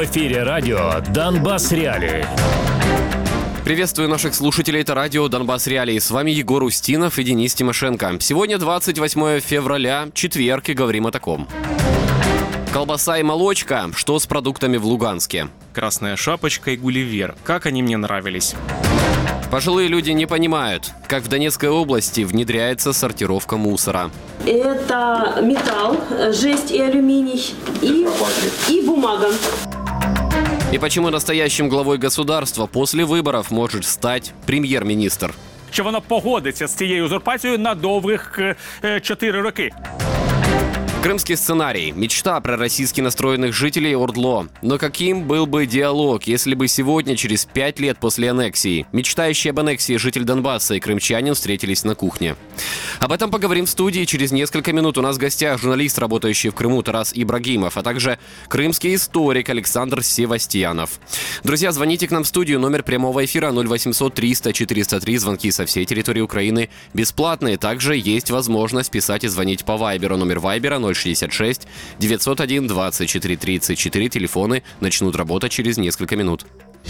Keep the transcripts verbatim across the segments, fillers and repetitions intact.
В эфире радио «Донбасс Реалии». Приветствую наших слушателей, это радио «Донбасс Реалии». С вами Егор Устинов и Денис Тимошенко. Сегодня двадцать восьмое февраля, четверг, и говорим о таком. Колбаса и молочка. Что с продуктами в Луганске? Красная шапочка и Гулливер. Как они мне нравились. Пожилые люди не понимают, как в Донецкой области внедряется сортировка мусора. Это металл, жесть и алюминий, и, и бумага. И почему настоящим главой государства после виборів може стати прем'єр-міністр? Що вона погодиться з цією узурпацією на довгих чотири роки. Крымский сценарий. Мечта пророссийски настроенных жителей Ордло. Но каким был бы диалог, если бы сегодня, через пять лет после аннексии, мечтающие об аннексии житель Донбасса и крымчанин встретились на кухне? Об этом поговорим в студии. Через несколько минут у нас в гостях журналист, работающий в Крыму, Тарас Ибрагимов, а также крымский историк Александр Севастьянов. Друзья, звоните к нам в студию. Номер прямого эфира ноль восемьсот триста четыреста три. Звонки со всей территории Украины бесплатные. Также есть возможность писать и звонить по Вайберу. Номер Вайбера ноль шестьдесят шесть девятьсот один двадцать четыре тридцать четыре. Телефоны начнут работать через несколько минут.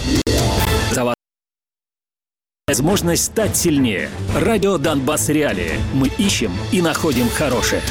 Возможность стать сильнее. Радио «Донбасс Реалии». Мы ищем и находим хорошее.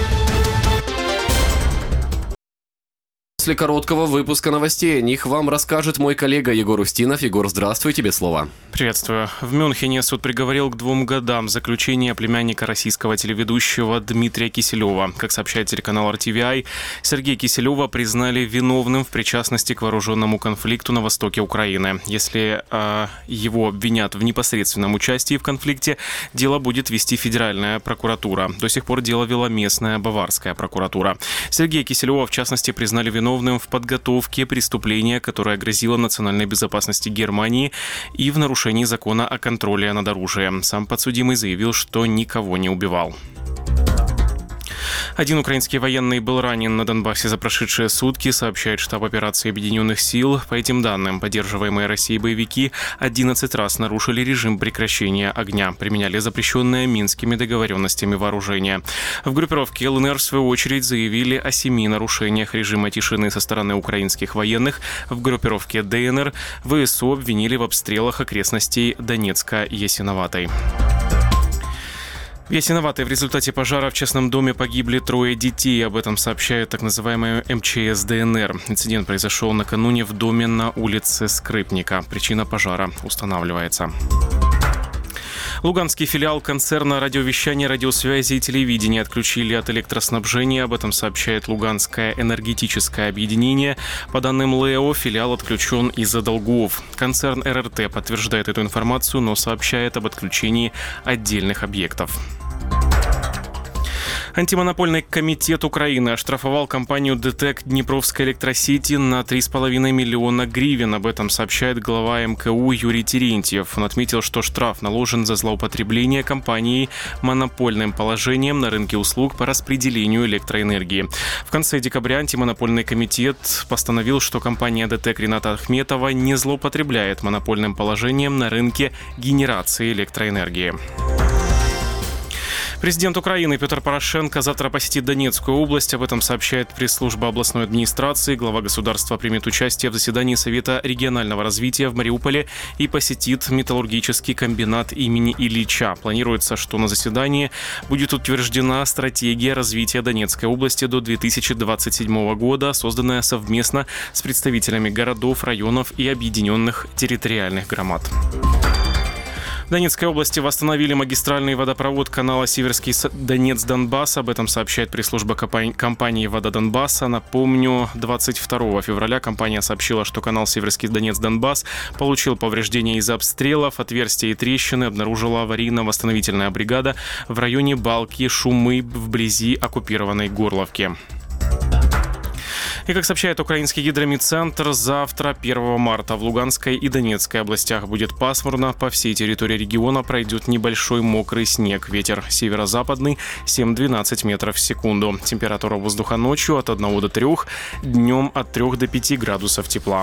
После короткого выпуска новостей о них вам расскажет мой коллега Егор Устинов. Егор, здравствуй, тебе слово. Приветствую. В Мюнхене суд приговорил к двум годам заключения племянника российского телеведущего Дмитрия Киселева. Как сообщает телеканал эр ти ви ай, Сергея Киселева признали виновным в причастности к вооруженному конфликту на востоке Украины. Если э, его обвинят в непосредственном участии в конфликте, дело будет вести федеральная прокуратура. До сих пор дело вела местная баварская прокуратура. Сергея Киселева, в частности, признали виновным в подготовке преступления, которое грозило национальной безопасности Германии, и в нарушении закона о контроле над оружием. Сам подсудимый заявил, что никого не убивал. Один украинский военный был ранен на Донбассе за прошедшие сутки, сообщает штаб операции Объединенных сил. По этим данным, поддерживаемые Россией боевики одиннадцать раз нарушили режим прекращения огня, применяли запрещенное Минскими договоренностями вооружение. В группировке эл эн эр, в свою очередь, заявили о семи нарушениях режима тишины со стороны украинских военных. В группировке дэ эн эр вэ эс о обвинили в обстрелах окрестностей Донецка-Ясиноватой. В Ясиноватой в результате пожара в частном доме погибли трое детей. Об этом сообщает так называемая эм че эс дэ эн эр. Инцидент произошел накануне в доме на улице Скрипника. Причина пожара устанавливается. Луганский филиал концерна радиовещания, радиосвязи и телевидения отключили от электроснабжения. Об этом сообщает Луганское энергетическое объединение. По данным эл и о, филиал отключен из-за долгов. Концерн эр эр тэ подтверждает эту информацию, но сообщает об отключении отдельных объектов. Антимонопольный комитет Украины оштрафовал компанию ДТЭК Днепровская электросети на три с половиной миллиона гривен. Об этом сообщает глава эм ка у Юрий Терентьев. Он отметил, что штраф наложен за злоупотребление компанией монопольным положением на рынке услуг по распределению электроэнергии. В конце декабря антимонопольный комитет постановил, что компания ДТЭК Рената Ахметова не злоупотребляет монопольным положением на рынке генерации электроэнергии. Президент Украины Петр Порошенко завтра посетит Донецкую область. Об этом сообщает пресс-служба областной администрации. Глава государства примет участие в заседании Совета регионального развития в Мариуполе и посетит металлургический комбинат имени Ильича. Планируется, что на заседании будет утверждена стратегия развития Донецкой области до две тысячи двадцать седьмого года, созданная совместно с представителями городов, районов и объединенных территориальных громад. В Донецкой области восстановили магистральный водопровод канала Северский Донец-Донбасс. Об этом сообщает пресс-служба компании «Вода Донбасса». Напомню, двадцать второго февраля компания сообщила, что канал Северский Донец-Донбасс получил повреждения из-за обстрелов. Отверстия и трещины обнаружила аварийно-восстановительная бригада в районе Балки, Шумы, вблизи оккупированной Горловки. И, как сообщает украинский гидромедцентр, завтра, первого марта, в Луганской и Донецкой областях будет пасмурно. По всей территории региона пройдет небольшой мокрый снег. Ветер северо-западный семь-двенадцать метров в секунду. Температура воздуха ночью от одного до трёх, днем от трёх до пяти градусов тепла.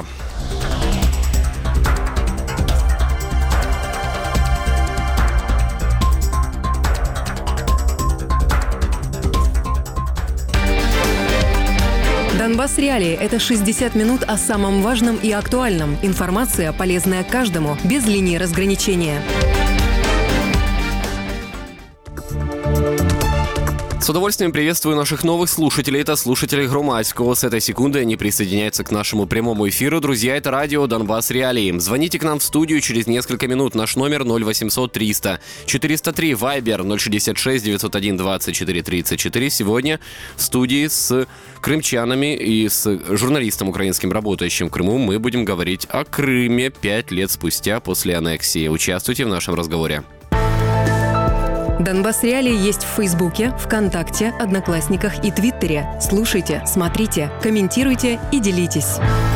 Донбасс Реалии – это шестьдесят минут о самом важном и актуальном. Информация, полезная каждому, без линии разграничения. С удовольствием приветствую наших новых слушателей. Это слушатели Громадского. С этой секунды они присоединяются к нашему прямому эфиру. Друзья, это радио Донбасс Реалии. Звоните к нам в студию через несколько минут. Наш номер ноль восемьсот триста четыреста три, Вайбер ноль шестьдесят шесть девятьсот один двадцать четыре тридцать четыре. Сегодня в студии с крымчанами и с журналистом украинским, работающим в Крыму, мы будем говорить о Крыме пять лет спустя после аннексии. Участвуйте в нашем разговоре. Донбасс Реалии есть в Фейсбуке, ВКонтакте, Одноклассниках и Твиттере. Слушайте, смотрите, комментируйте и делитесь.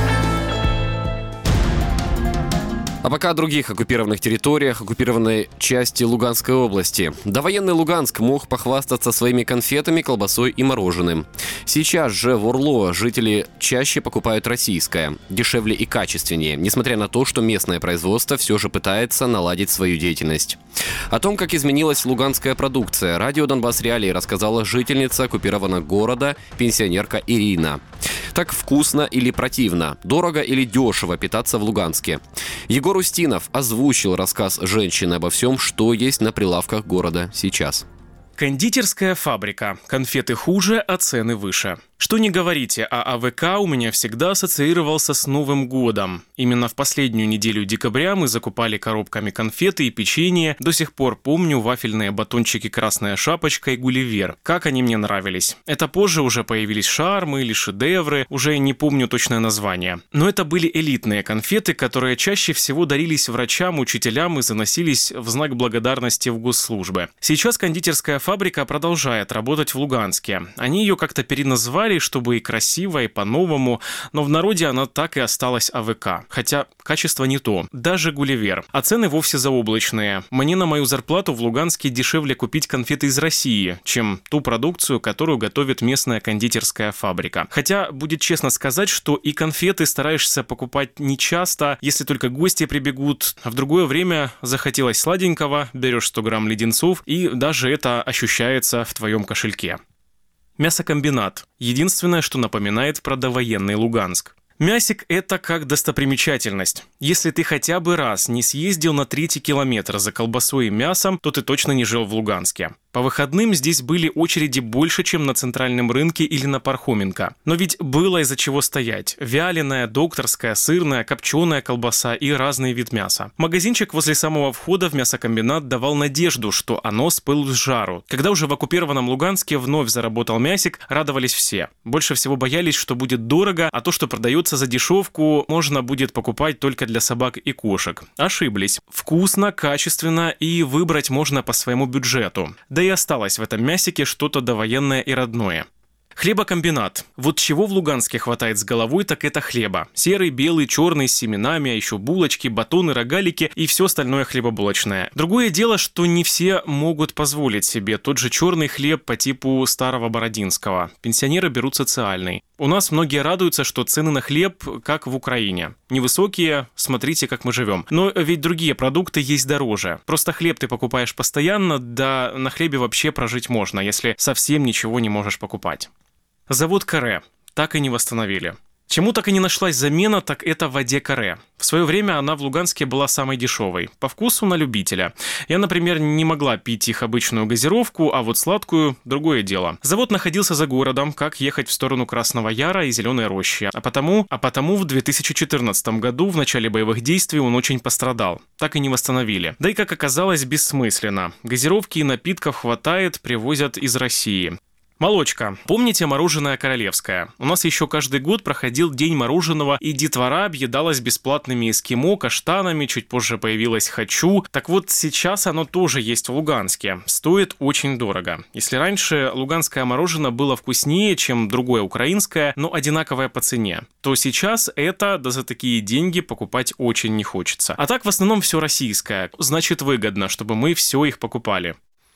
А пока о других оккупированных территориях, оккупированной части Луганской области. Довоенный Луганск мог похвастаться своими конфетами, колбасой и мороженым. Сейчас же в Орло жители чаще покупают российское, дешевле и качественнее, несмотря на то, что местное производство все же пытается наладить свою деятельность. О том, как изменилась луганская продукция, радио Донбасс Реалии рассказала жительница оккупированного города, пенсионерка Ирина. Так вкусно или противно, дорого или дешево питаться в Луганске? Егор Устинов озвучил рассказ женщины обо всем, что есть на прилавках города сейчас. Кондитерская фабрика. Конфеты хуже, а цены выше. Что не говорите, а АВК у меня всегда ассоциировался с Новым годом. Именно в последнюю неделю декабря мы закупали коробками конфеты и печенье. До сих пор помню вафельные батончики «Красная шапочка» и «Гулливер». Как они мне нравились. Это позже уже появились шармы или шедевры, уже не помню точное название. Но это были элитные конфеты, которые чаще всего дарились врачам, учителям и заносились в знак благодарности в госслужбы. Сейчас кондитерская фабрика продолжает работать в Луганске. Они ее как-то переназвали, чтобы и красиво, и по-новому, но в народе она так и осталась АВК. Хотя качество не то. Даже Гулливер. А цены вовсе заоблачные. Мне на мою зарплату в Луганске дешевле купить конфеты из России, чем ту продукцию, которую готовит местная кондитерская фабрика. Хотя, будет честно сказать, что и конфеты стараешься покупать не часто, если только гости прибегут, а в другое время захотелось сладенького, берешь сто грамм леденцов, и даже это ощущается в твоем кошельке. Мясокомбинат. Единственное, что напоминает про довоенный Луганск. Мясик – это как достопримечательность. Если ты хотя бы раз не съездил на третий километр за колбасой и мясом, то ты точно не жил в Луганске. По выходным здесь были очереди больше, чем на центральном рынке или на Пархоменко. Но ведь было из-за чего стоять. Вяленая, докторская, сырная, копченая колбаса и разный вид мяса. Магазинчик возле самого входа в мясокомбинат давал надежду, что оно спыло с жару. Когда уже в оккупированном Луганске вновь заработал мясик, радовались все. Больше всего боялись, что будет дорого, а то, что продается за дешевку, можно будет покупать только для собак и кошек. Ошиблись. Вкусно, качественно и выбрать можно по своему бюджету. Да и осталось в этом мясике что-то довоенное и родное. Хлебокомбинат. Вот чего в Луганске хватает с головой, так это хлеба. Серый, белый, черный, с семенами, а еще булочки, батоны, рогалики и все остальное хлебобулочное. Другое дело, что не все могут позволить себе тот же черный хлеб по типу старого бородинского. Пенсионеры берут социальный. У нас многие радуются, что цены на хлеб, как в Украине. Невысокие, смотрите, как мы живем. Но ведь другие продукты есть дороже. Просто хлеб ты покупаешь постоянно, да на хлебе вообще прожить можно, если совсем ничего не можешь покупать. Завод каре так и не восстановили. Чему так и не нашлась замена, так это воде каре. В свое время она в Луганске была самой дешевой. По вкусу на любителя. Я, например, не могла пить их обычную газировку, а вот сладкую – другое дело. Завод находился за городом, как ехать в сторону Красного Яра и Зеленой Рощи. А потому, а потому в две тысячи четырнадцатом году, в начале боевых действий, он очень пострадал. Так и не восстановили. Да и, как оказалось, бессмысленно. Газировки и напитков хватает, привозят из России. Молочка. Помните мороженое королевское? У нас еще каждый год проходил день мороженого, и детвора объедалась бесплатными эскимо, каштанами, чуть позже появилось «хочу». Так вот, сейчас оно тоже есть в Луганске. Стоит очень дорого. Если раньше луганское мороженое было вкуснее, чем другое украинское, но одинаковое по цене, то сейчас это, да за такие деньги, покупать очень не хочется. А так в основном все российское. Значит, выгодно, чтобы мы все их покупали.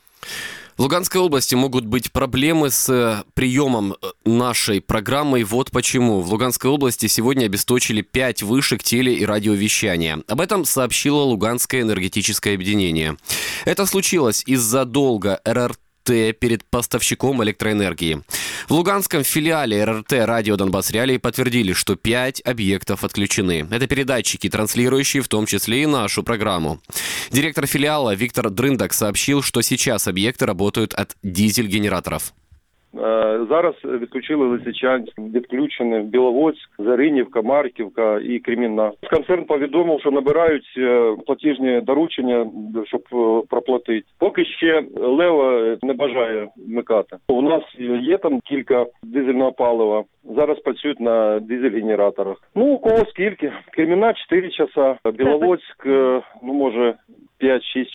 В Луганской области могут быть проблемы с приемом нашей программы. Вот почему. В Луганской области сегодня обесточили пять вышек теле- и радиовещания. Об этом сообщило Луганское энергетическое объединение. Это случилось из-за долга эр эр тэ перед поставщиком электроэнергии. В луганском филиале эр эр тэ «Радио Донбасс Реалии» подтвердили, что пять объектов отключены. Это передатчики, транслирующие в том числе и нашу программу. Директор филиала Виктор Дрындак сообщил, что сейчас объекты работают от дизель-генераторов. Зараз відключили Лисичанськ, відключені Біловодськ, Заринівка, Марківка і Кремінна. Концерн повідомив, що набирають платіжні доручення, щоб проплатити. Поки ще Лева не бажає вмикати. У нас є там кілька дизельного палива. Зараз працюють на дизель-генераторах. Ну, у кого скільки? Кремінна чотири часа, Біловодськ, ну, може, п'ять-шість.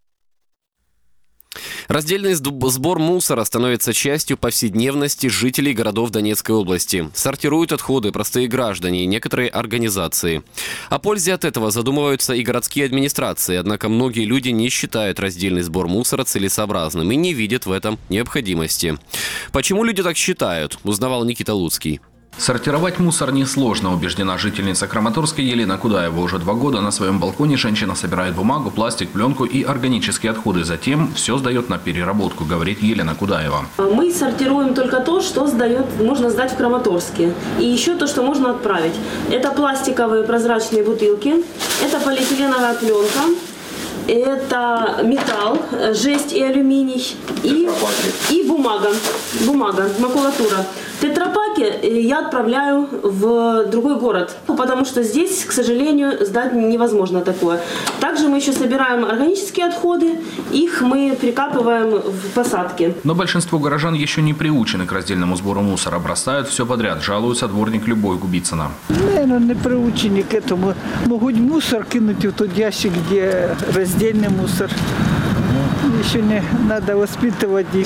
Раздельный сбор мусора становится частью повседневности жителей городов Донецкой области. Сортируют отходы простые граждане и некоторые организации. О пользе от этого задумываются и городские администрации, однако многие люди не считают раздельный сбор мусора целесообразным и не видят в этом необходимости. Почему люди так считают, узнавал Никита Луцкий. Сортировать мусор несложно, убеждена жительница Краматорска Елена Кудаева. Уже два года на своем балконе женщина собирает бумагу, пластик, пленку и органические отходы. Затем все сдает на переработку, говорит Елена Кудаева. Мы сортируем только то, что сдает, можно сдать в Краматорске. И еще то, что можно отправить. Это пластиковые прозрачные бутылки, это полиэтиленовая пленка, это металл, жесть и алюминий, и, и бумага, бумага, макулатура. Тетрапаки я отправляю в другой город, потому что здесь, к сожалению, сдать невозможно такое. Также мы еще собираем органические отходы, их мы прикапываем в посадке. Но большинство горожан еще не приучены к раздельному сбору мусора, бросают все подряд, жалуется дворник Любовь Губицына. Наверное, не приучены к этому. Могут мусор кинуть в тот ящик, где раздельный мусор. Еще не надо воспитывать их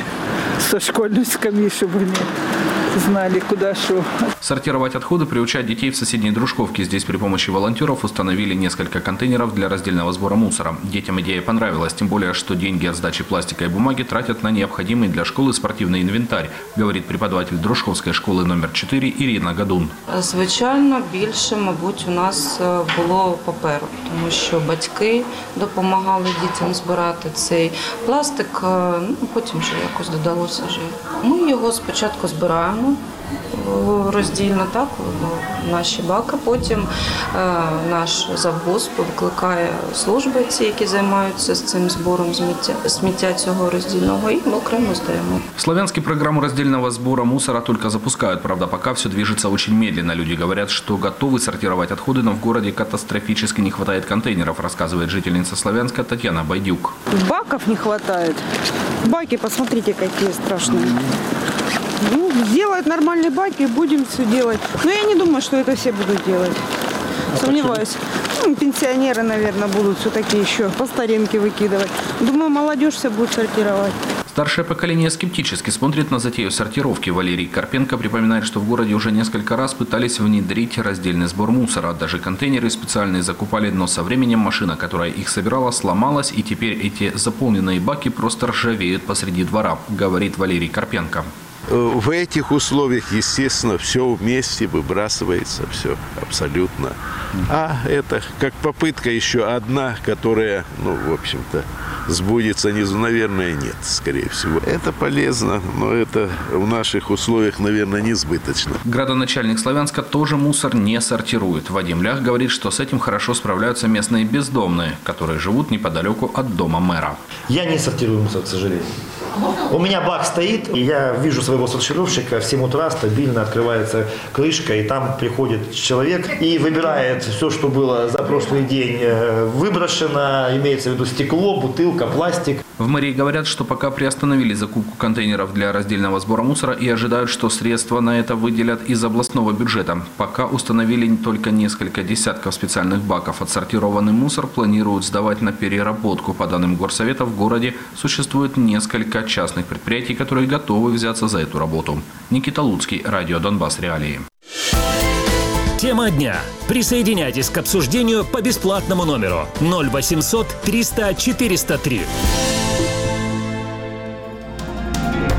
со школьной скамьи, чтобы они знали, куда что. Сортировать отходы, приучать детей в соседней Дружковке. Здесь при помощи волонтеров установили несколько контейнеров для раздельного сбора мусора. Детям идея понравилась, тем более, что деньги от сдачи пластика и бумаги тратят на необходимый для школы спортивный инвентарь, говорит преподаватель Дружковской школи номер чотири Ірина Гадун. Звичайно, більше, мабуть, у нас було паперу, тому що батьки допомагали дітям збирати цей пластик, ну, потім вже якось додалося вже. Ми його спочатку збираємо роздільно, так, в наші баки. Потім е, наш завгосп викликає служби, ці, які займаються з цим збором сміття, сміття цього роздільного, і ми окремо здаємо. В Славянске программу раздельного сбора мусора только запускают. Правда, пока все движется очень медленно. Люди говорят, что готовы сортировать отходы, но в городе катастрофически не хватает контейнеров, рассказывает жительница Славянска Татьяна Байдюк. Баков не хватает. Баки, посмотрите, какие страшные. Ну, сделают нормальные баки, будем все делать. Но я не думаю, что это все будут делать. Сомневаюсь. Ну, пенсионеры, наверное, будут все-таки еще по старинке выкидывать. Думаю, молодежь все будет сортировать. Старшее поколение скептически смотрит на затею сортировки. Валерий Карпенко припоминает, что в городе уже несколько раз пытались внедрить раздельный сбор мусора. Даже контейнеры специальные закупали, но со временем машина, которая их собирала, сломалась, и теперь эти заполненные баки просто ржавеют посреди двора, говорит Валерий Карпенко. В этих условиях, естественно, все вместе выбрасывается, все абсолютно. А это как попытка еще одна, которая, ну, в общем-то, сбудется, не, наверное, нет, скорее всего. Это полезно, но это в наших условиях, наверное, несбыточно. Градоначальник Славянска тоже мусор не сортирует. Вадим Лях говорит, что с этим хорошо справляются местные бездомные, которые живут неподалеку от дома мэра. Я не сортирую мусор, к сожалению. У меня бак стоит, и я вижу своего сортировщика, в семь утра стабильно открывается крышка, и там приходит человек и выбирает все, что было за прошлый день выброшено, имеется в виду стекло, бутылка, пластик. В мэрии говорят, что пока приостановили закупку контейнеров для раздельного сбора мусора и ожидают, что средства на это выделят из областного бюджета. Пока установили только несколько десятков специальных баков. Отсортированный мусор планируют сдавать на переработку. По данным горсовета, в городе существует несколько частных предприятий, которые готовы взяться за эту работу. Никита Луцкий, Радио Донбасс Реалии. Тема дня. Присоединяйтесь к обсуждению по бесплатному номеру ноль восемьсот триста четыреста три.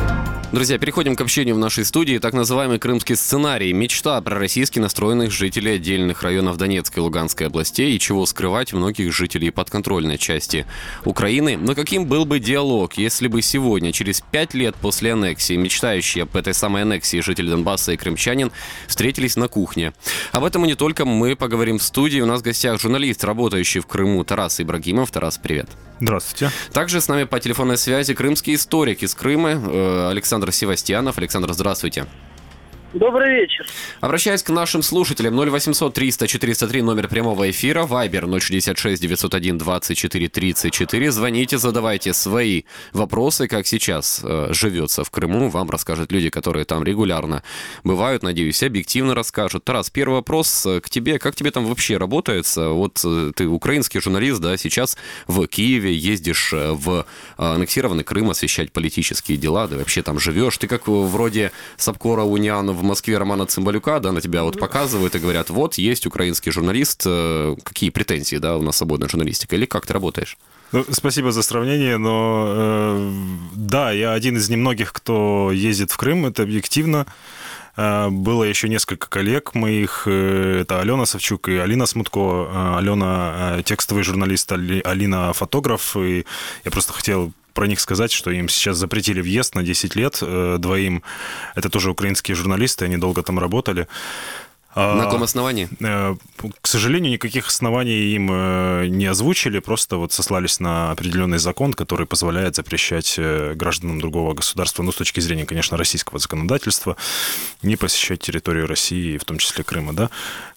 Друзья, переходим к общению в нашей студии. Так называемый крымский сценарий. Мечта пророссийски настроенных жителей отдельных районов Донецкой и Луганской областей, и чего скрывать многих жителей подконтрольной части Украины. Но каким был бы диалог, если бы сегодня, через пять лет после аннексии, мечтающие об этой самой аннексии жители Донбасса и крымчанин встретились на кухне? Об этом и не только мы поговорим в студии. У нас в гостях журналист, работающий в Крыму, Тарас Ибрагимов. Тарас, привет. Здравствуйте. Также с нами по телефонной связи крымский историк из Крыма Александр Севастьянов. Александр, здравствуйте. Добрый вечер. Обращаясь к нашим слушателям, ноль восемьсот триста четыреста три номер прямого эфира, Вайбер ноль шестьдесят шесть девятьсот один двадцать четыре тридцать четыре. Звоните, задавайте свои вопросы, как сейчас э, живется в Крыму. Вам расскажут люди, которые там регулярно бывают, надеюсь, объективно расскажут. Тарас, первый вопрос к тебе. Как тебе там вообще работается? Вот э, ты украинский журналист, да, сейчас в Киеве ездишь в аннексированный Крым освещать политические дела, да, вообще там живешь. Ты как вроде Сапкора Униана в Москве Романа Цымбалюка, да, на тебя вот показывают и говорят, вот, есть украинский журналист, какие претензии, да, у нас свободная журналистика, или как ты работаешь? Ну, спасибо за сравнение, но э, да, я один из немногих, кто ездит в Крым, это объективно. Э, было еще несколько коллег моих, э, это Алена Савчук и Алина Смутко. Э, Алена э, текстовый журналист, Али, Алина фотограф, и я просто хотел про них сказать, что им сейчас запретили въезд на десять лет э, двоим. Это тоже украинские журналисты, они долго там работали. На каком основании? Э, к сожалению, никаких оснований им э, не озвучили, просто вот сослались на определенный закон, который позволяет запрещать э, гражданам другого государства, ну, с точки зрения, конечно, российского законодательства, не посещать территорию России, в том числе Крыма, да.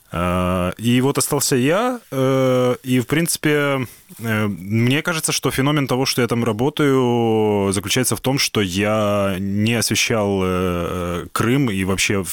И вот остался я, и, в принципе, мне кажется, что феномен того, что я там работаю, заключается в том, что я не освещал Крым и вообще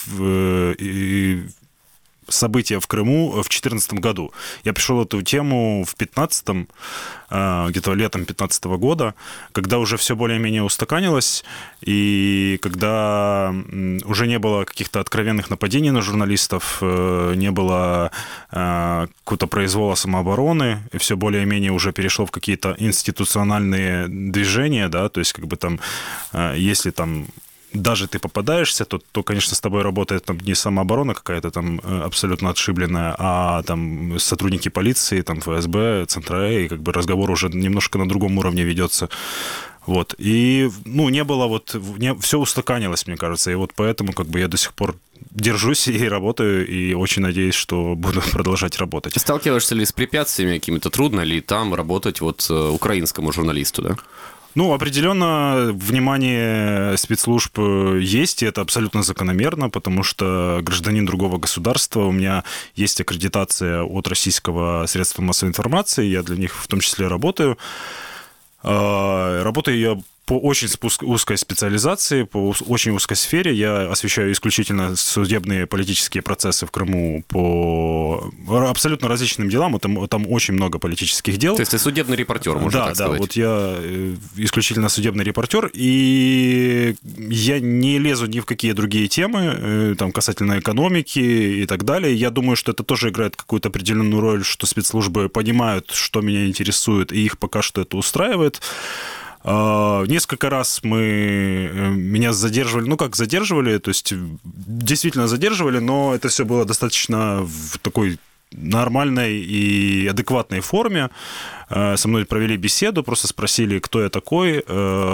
события в Крыму в две тысячи четырнадцатом году. Я пришел в эту тему в пятнадцатом, где-то летом пятнадцатого года, когда уже все более-менее устаканилось, и когда уже не было каких-то откровенных нападений на журналистов, не было какого-то произвола самообороны, и все более-менее уже перешло в какие-то институциональные движения, да, то есть как бы там, если там даже ты попадаешься, то, то, конечно, с тобой работает там не самооборона какая-то там абсолютно отшибленная, а там сотрудники полиции, там ФСБ, Центра, и как бы разговор уже немножко на другом уровне ведется. Вот. И, ну, не было вот... Не, все устаканилось, мне кажется, и вот поэтому как бы я до сих пор держусь и работаю, и очень надеюсь, что буду продолжать работать. Сталкиваешься ли с препятствиями какими-то? Трудно ли там работать вот украинскому журналисту, да? Ну, определенно, внимание спецслужб есть, и это абсолютно закономерно, потому что гражданин другого государства, у меня есть аккредитация от российского средства массовой информации, я для них в том числе работаю. Работаю я по очень узкой специализации, по очень узкой сфере. Я освещаю исключительно судебные политические процессы в Крыму по абсолютно различным делам. Там, там очень много политических дел. То есть ты судебный репортер, можно да, так сказать? Да, вот я исключительно судебный репортер, и я не лезу ни в какие другие темы, там, касательно экономики и так далее. Я думаю, что это тоже играет какую-то определенную роль, что спецслужбы понимают, что меня интересует, и их пока что это устраивает. Несколько раз мы меня задерживали, ну как задерживали, то есть действительно задерживали, но это все было достаточно в такой нормальной и адекватной форме. Со мной провели беседу, просто спросили, кто я такой,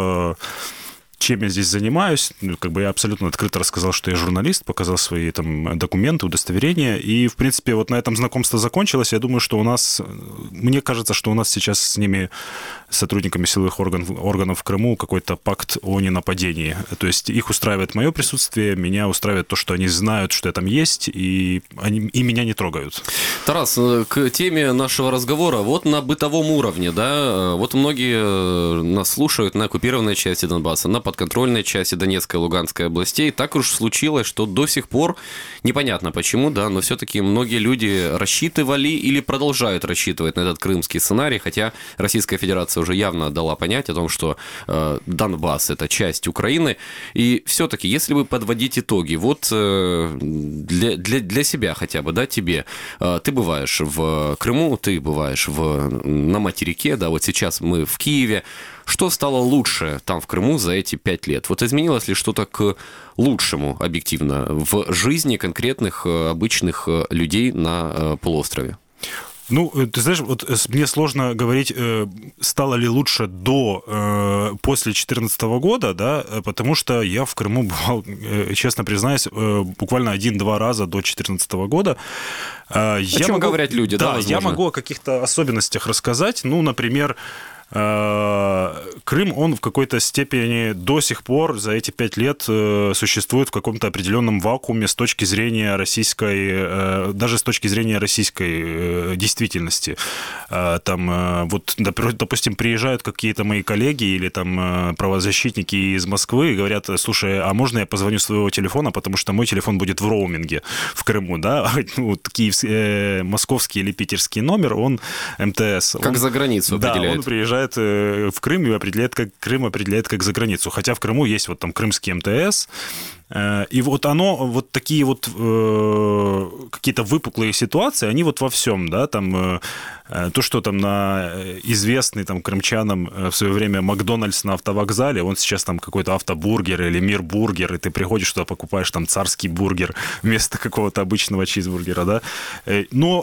чем я здесь занимаюсь. Как бы я абсолютно открыто рассказал, что я журналист, показал свои там документы, удостоверения. И, в принципе, вот на этом знакомство закончилось. Я думаю, что у нас, мне кажется, что у нас сейчас с ними, сотрудниками силовых органов, органов в Крыму, какой-то пакт о ненападении. То есть их устраивает мое присутствие, меня устраивает то, что они знают, что я там есть, и, они, и меня не трогают. Тарас, к теме нашего разговора. Вот на бытовом уровне, да, вот многие нас слушают на оккупированной части Донбасса, на подконтрольной части Донецкой и Луганской областей. Так уж случилось, что до сих пор, непонятно почему, да, но все-таки многие люди рассчитывали или продолжают рассчитывать на этот крымский сценарий, хотя Российская Федерация уже явно дала понять о том, что э, Донбасс – это часть Украины. И все-таки, если вы подводить итоги, вот э, для, для, для себя хотя бы, да, тебе, э, ты бываешь в Крыму, ты бываешь в, на материке, да, вот сейчас мы в Киеве. Что стало лучше там, в Крыму, за эти пять лет? Вот изменилось ли что-то к лучшему, объективно, в жизни конкретных обычных людей на полуострове? Ну, ты знаешь, вот мне сложно говорить, стало ли лучше до, после две тысячи четырнадцатого года, да, потому что я в Крыму бывал, честно признаюсь, буквально один-два раза до две тысячи четырнадцатого года. О я чем могу, говорят люди, да, да, возможно? Я могу о каких-то особенностях рассказать. Ну, например, Крым, он в какой-то степени до сих пор за эти пять лет существует в каком-то определенном вакууме с точки зрения российской, даже с точки зрения российской действительности. Там вот, допустим, приезжают какие-то мои коллеги или там правозащитники из Москвы и говорят: слушай, а можно я позвоню с своего телефона, потому что мой телефон будет в роуминге в Крыму, да? Ну, киевский, московский или питерский номер, он эм тэ эс. Как он, за границу определяет. Да, он приезжает в Крым и определяет, как Крым определяет как за границу. Хотя в Крыму есть вот там крымский эм тэ эс. И вот оно, вот такие вот э, какие-то выпуклые ситуации, они вот во всем, да, там э, то, что там на известный там крымчанам в свое время Макдональдс на автовокзале, он сейчас там какой-то автобургер или Мирбургер, и ты приходишь туда, покупаешь там царский бургер вместо какого-то обычного чизбургера, да. Но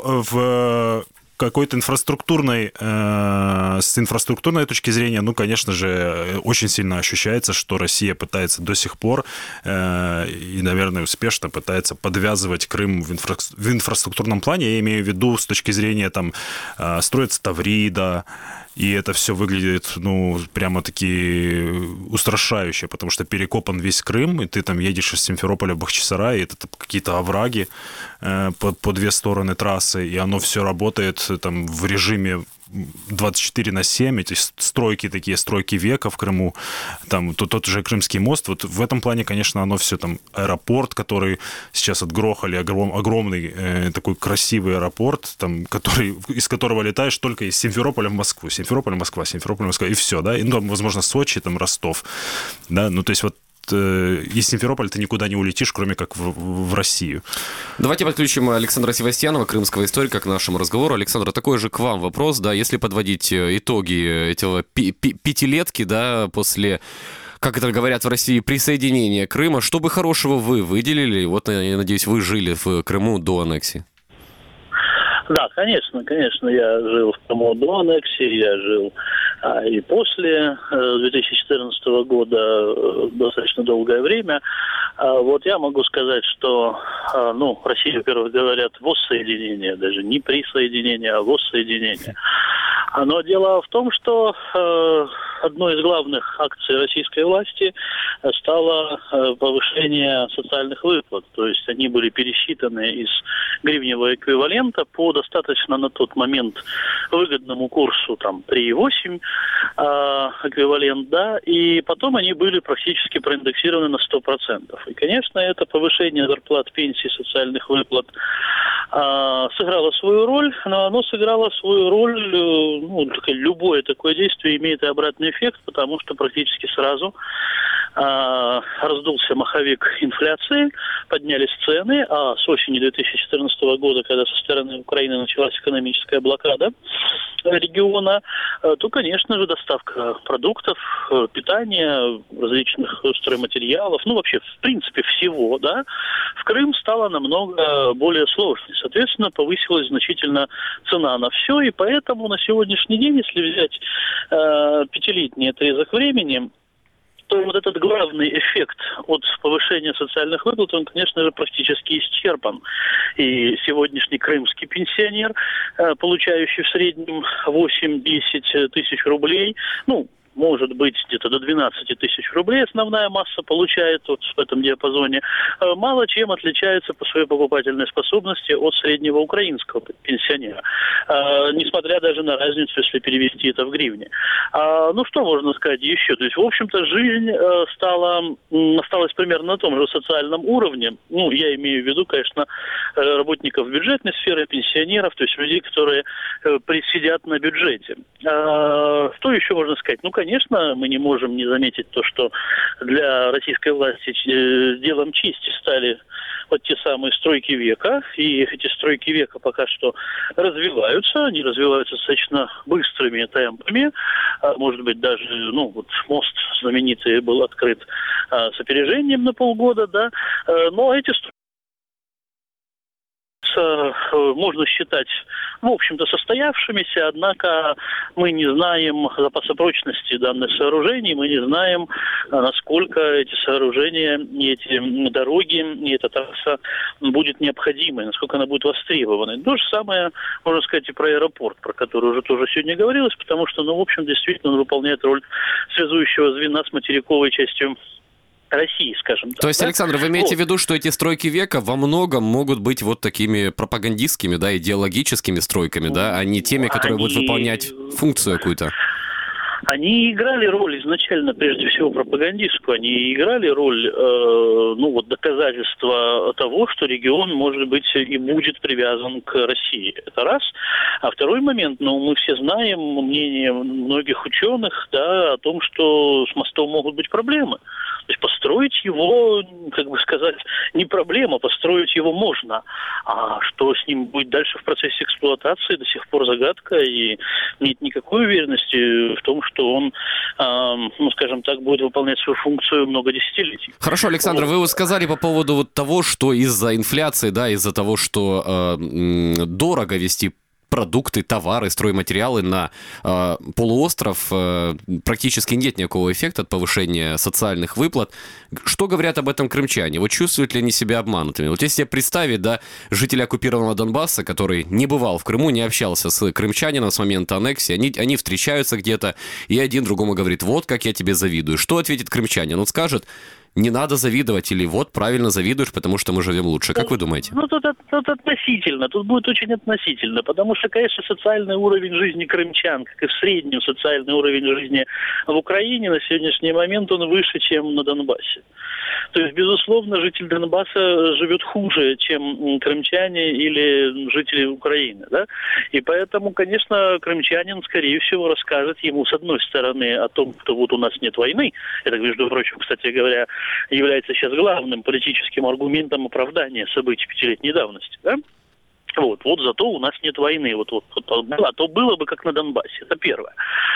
в какой-то инфраструктурной, э, с инфраструктурной точки зрения, ну, конечно же, очень сильно ощущается, что Россия пытается до сих пор э, и, наверное, успешно пытается подвязывать Крым в, инфра... в инфраструктурном плане. Я имею в виду с точки зрения, там, э, строится Таврида, и это все выглядит, ну, прямо-таки устрашающе, потому что перекопан весь Крым, и ты там едешь из Симферополя в Бахчисарай, и это какие-то овраги э, по, по две стороны трассы, и оно все работает там в режиме двадцать четыре на семь, эти стройки такие, стройки века в Крыму, там тот, тот же Крымский мост, вот в этом плане, конечно, оно все там, аэропорт, который сейчас отгрохали, огром, огромный э, такой красивый аэропорт, там, который, из которого летаешь только из Симферополя в Москву, Симферополь, Москва, Симферополь, Москва, и все, да, и, ну, возможно, Сочи, там, Ростов, да, ну, то есть вот из Симферополя ты никуда не улетишь, кроме как в, в Россию. Давайте подключим Александра Севастьянова, крымского историка, к нашему разговору. Александр, такой же к вам вопрос, да, если подводить итоги этого пи- пи- пятилетки, да, после, как это говорят в России, присоединения Крыма, что бы хорошего вы выделили? Вот, я надеюсь, вы жили в Крыму до аннексии. Да, конечно, конечно, я жил в Крыму до аннексии, я жил а, и после э, две тысячи четырнадцатого года э, достаточно долгое время. А, вот я могу сказать, что, а, ну, в России, во-первых, говорят воссоединение, даже не присоединение, а воссоединение. Но дело в том, что э, одной из главных акций российской власти стало э, повышение социальных выплат. То есть они были пересчитаны из гривневого эквивалента по достаточно на тот момент выгодному курсу, там, три и восемь э, эквивалент, да, и потом они были практически проиндексированы на сто процентов. И, конечно, это повышение зарплат, пенсий, социальных выплат э, сыграло свою роль, но оно сыграло свою роль, э, ну, любое такое действие имеет и обратный эффект, потому что практически сразу э, раздулся маховик инфляции, поднялись цены, а с осени две тысячи четырнадцатого года, когда со стороны Украины началась экономическая блокада региона, то, конечно же, доставка продуктов, питания, различных стройматериалов, ну, вообще, в принципе, всего, да, в Крым стала намного более сложной. Соответственно, повысилась значительно цена на все, и поэтому на сегодняшний день, если взять э, пятилетний отрезок времени, то вот этот главный эффект от повышения социальных выплат, он, конечно же, практически исчерпан. И сегодняшний крымский пенсионер, получающий в среднем восемь-десять тысяч рублей, ну, может быть, где-то до двенадцать тысяч рублей основная масса получает вот в этом диапазоне, мало чем отличается по своей покупательной способности от среднего украинского пенсионера. А, несмотря даже на разницу, если перевести это в гривни. А, ну, что можно сказать еще? То есть, в общем-то, жизнь э, стала, м, осталась примерно на том же социальном уровне. Ну, я имею в виду, конечно, работников бюджетной сферы, пенсионеров, то есть людей, которые э, присидят на бюджете. А, что еще можно сказать? Ну, конечно, конечно, мы не можем не заметить то, что для российской власти делом чести стали вот те самые стройки века. И эти стройки века пока что развиваются. Они развиваются достаточно быстрыми темпами. Может быть, даже ну, вот мост знаменитый был открыт с опережением на полгода. Да? Но эти стройки можно считать, в общем-то, состоявшимися, однако мы не знаем запаса прочности данных сооружений, мы не знаем, насколько эти сооружения, эти дороги, и эта трасса будет необходимой, насколько она будет востребована. То же самое, можно сказать, и про аэропорт, про который уже тоже сегодня говорилось, потому что, ну, в общем, действительно, он выполняет роль связующего звена с материковой частью России, скажем так. То есть, да? Александр, вы имеете вот. в виду, что эти стройки века во многом могут быть вот такими пропагандистскими, да, идеологическими стройками, да, а не теми, которые Они... будут выполнять функцию какую-то? Они играли роль изначально, прежде всего, пропагандистскую. Они играли роль, э, ну вот, доказательства того, что регион, может быть, и будет привязан к России. Это раз. А второй момент, ну, мы все знаем мнение многих ученых, да, о том, что с мостом могут быть проблемы. То есть построить его, как бы сказать, не проблема, построить его можно. А что с ним будет дальше в процессе эксплуатации, до сих пор загадка, и нет никакой уверенности в том, что он, э, ну, скажем так, будет выполнять свою функцию много десятилетий. Хорошо, Александр, вы сказали по поводу вот того, что из-за инфляции, да, из-за того, что э, дорого вести продукты, товары, стройматериалы на э, полуостров, э, практически нет никакого эффекта от повышения социальных выплат. Что говорят об этом крымчане? Вот чувствуют ли они себя обманутыми? Вот если представить, да, жителя оккупированного Донбасса, который не бывал в Крыму, не общался с крымчанином с момента аннексии, они, они встречаются где-то, и один другому говорит: вот как я тебе завидую. Что ответит крымчанин? Он скажет: не надо завидовать, или вот правильно завидуешь, потому что мы живем лучше. Как вы думаете? Ну, тут, тут относительно, тут будет очень относительно, потому что, конечно, социальный уровень жизни крымчан, как и в среднем социальный уровень жизни в Украине на сегодняшний момент, он выше, чем на Донбассе. То есть, безусловно, житель Донбасса живет хуже, чем крымчане или жители Украины, да? И поэтому, конечно, крымчанин, скорее всего, расскажет ему, с одной стороны, о том, что вот у нас нет войны. Это, между прочим, кстати говоря, является сейчас главным политическим аргументом оправдания событий пятилетней давности, да? Вот, вот зато у нас нет войны, вот, вот, вот, а то было бы как на Донбассе, это первое.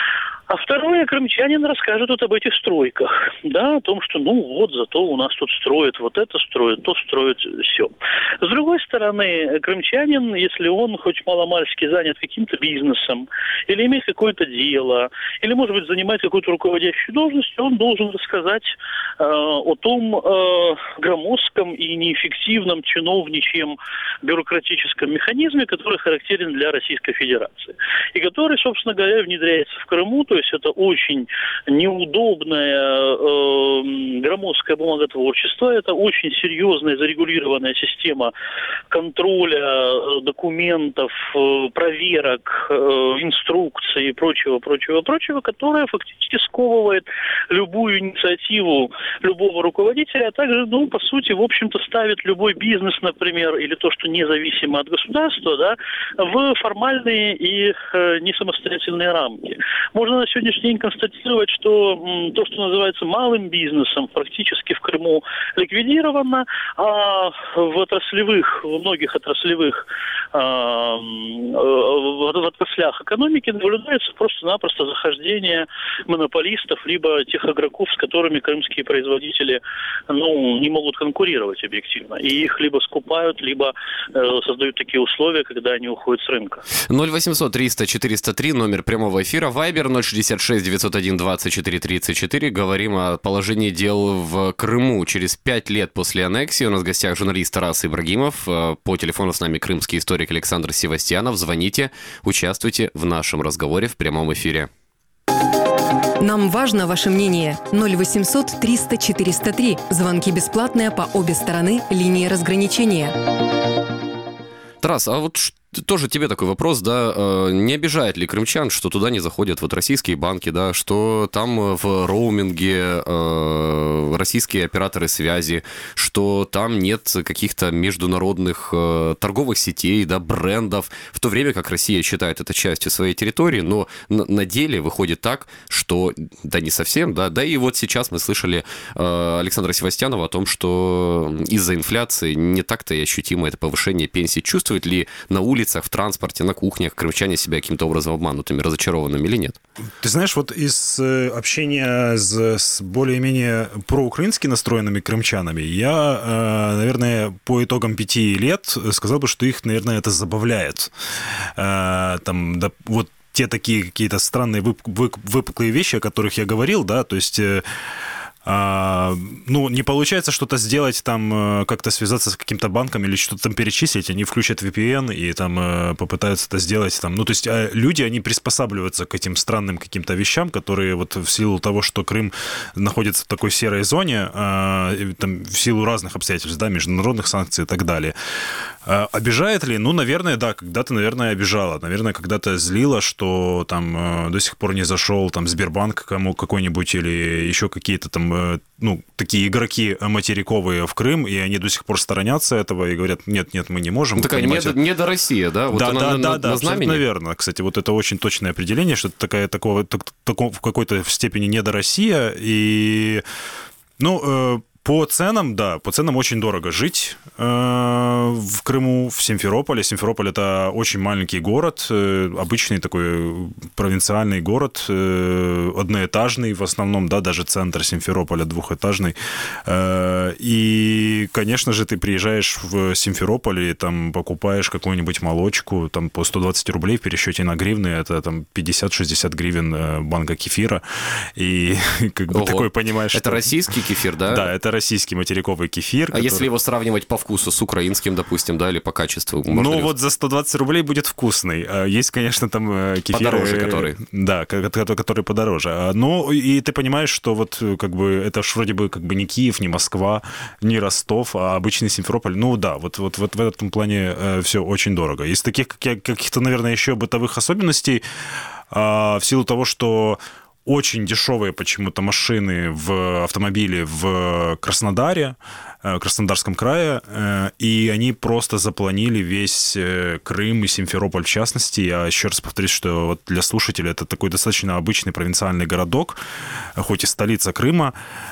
А второе, крымчанин расскажет вот об этих стройках, да, о том, что, ну, вот, зато у нас тут строят вот это, строят то, строят все. С другой стороны, крымчанин, если он хоть маломальски занят каким-то бизнесом, или имеет какое-то дело, или, может быть, занимает какую-то руководящую должность, он должен рассказать э, о том э, громоздком и неэффективном чиновничьем бюрократическом механизме, который характерен для Российской Федерации, и который, собственно говоря, внедряется в Крыму. То есть это очень неудобное э, громоздкое бумаготворчество, это очень серьезная зарегулированная система контроля э, документов, э, проверок, э, инструкций и прочего, прочего, прочего, которая фактически сковывает любую инициативу любого руководителя, а также, ну, по сути, в общем-то, ставит любой бизнес, например, или то, что независимо от государства, да, в формальные и э, несамостоятельные рамки. Можно на сегодняшний день констатировать, что м, то, что называется малым бизнесом, практически в Крыму ликвидировано, а в отраслевых, в многих отраслевых э, в, в отраслях экономики наблюдается просто-напросто захождение монополистов, либо тех игроков, с которыми крымские производители, ну, не могут конкурировать объективно. И их либо скупают, либо э, создают такие условия, когда они уходят с рынка. ноль восемьсот триста четыреста три, номер прямого эфира, Вайбер ноль шестьдесят шесть девятьсот один двадцать четыре тридцать четыре. Говорим о положении дел в Крыму. Через пять лет после аннексии у нас в гостях журналист Тарас Ибрагимов. По телефону с нами крымский историк Александр Севастьянов. Звоните, участвуйте в нашем разговоре в прямом эфире. Нам важно ваше мнение. ноль восемьсот триста четыреста три. Звонки бесплатные по обе стороны линии разграничения. Тарас, а вот тоже тебе такой вопрос, да, не обижает ли крымчан, что туда не заходят вот российские банки, да, что там в роуминге э, российские операторы связи, что там нет каких-то международных э, торговых сетей, да, брендов, в то время как Россия считает это частью своей территории, но на, на деле выходит так, что, да, не совсем, да, да, и вот сейчас мы слышали э, Александра Севастьянова о том, что из-за инфляции не так-то и ощутимо это повышение пенсий. Чувствует ли на улице, в транспорте, на кухнях крымчане себя каким-то образом обманутыми, разочарованными или нет? Ты знаешь, вот из общения с, с более-менее проукраински настроенными крымчанами, я, наверное, по итогам пяти лет сказал бы, что их, наверное, это забавляет. Там, да, вот те такие какие-то странные выпуклые вещи, о которых я говорил, да, то есть... А, ну, не получается что-то сделать, там, как-то связаться с каким-то банком или что-то там перечислить, они включат ви пи эн и там попытаются это сделать. Там. Ну, то есть люди, они приспосабливаются к этим странным каким-то вещам, которые вот в силу того, что Крым находится в такой серой зоне, а, там, в силу разных обстоятельств, да, международных санкций и так далее. А, обижает ли? Ну, наверное, да, когда-то, наверное, обижала. Наверное, когда-то злила, что там до сих пор не зашел там Сбербанк кому какой-нибудь или еще какие-то там, ну, такие игроки материковые в Крым, и они до сих пор сторонятся этого и говорят, нет, нет, мы не можем. Ну, такая недо, недо-Россия, да? Вот да, она да, на, да, на, да, на абсолютно верно. Кстати, вот это очень точное определение, что это такая, такого, так, такого, в какой-то степени недо-Россия, и, ну, э, по ценам, да, по ценам очень дорого жить э, в Крыму, в Симферополе. Симферополь – это очень маленький город, э, обычный такой провинциальный город, э, одноэтажный в основном, да, даже центр Симферополя двухэтажный. Э, и, конечно же, ты приезжаешь в Симферополь и там покупаешь какую-нибудь молочку там, по сто двадцать рублей в пересчете на гривны, это там пятьдесят-шестьдесят гривен банка кефира. И как бы Ого. такой понимаешь, это что... российский кефир, да? Да, это российский материковый кефир. А который... если его сравнивать по вкусу с украинским, допустим, да, или по качеству? Ну, ли... вот за сто двадцать рублей будет вкусный. Есть, конечно, там кефиры... Подороже, который. Да, который подороже. Ну, и ты понимаешь, что вот как бы это ж вроде бы как бы не Киев, не Москва, не Ростов, а обычный Симферополь. Ну, да, вот, вот, вот в этом плане все очень дорого. Из таких каких-то, наверное, еще бытовых особенностей, в силу того, что очень дешевые почему-то машины в автомобиле в Краснодаре, Краснодарском крае, и они просто запланили весь Крым и Симферополь в частности. Я еще раз повторюсь, что вот для слушателей это такой достаточно обычный провинциальный городок, хоть и столица Крыма.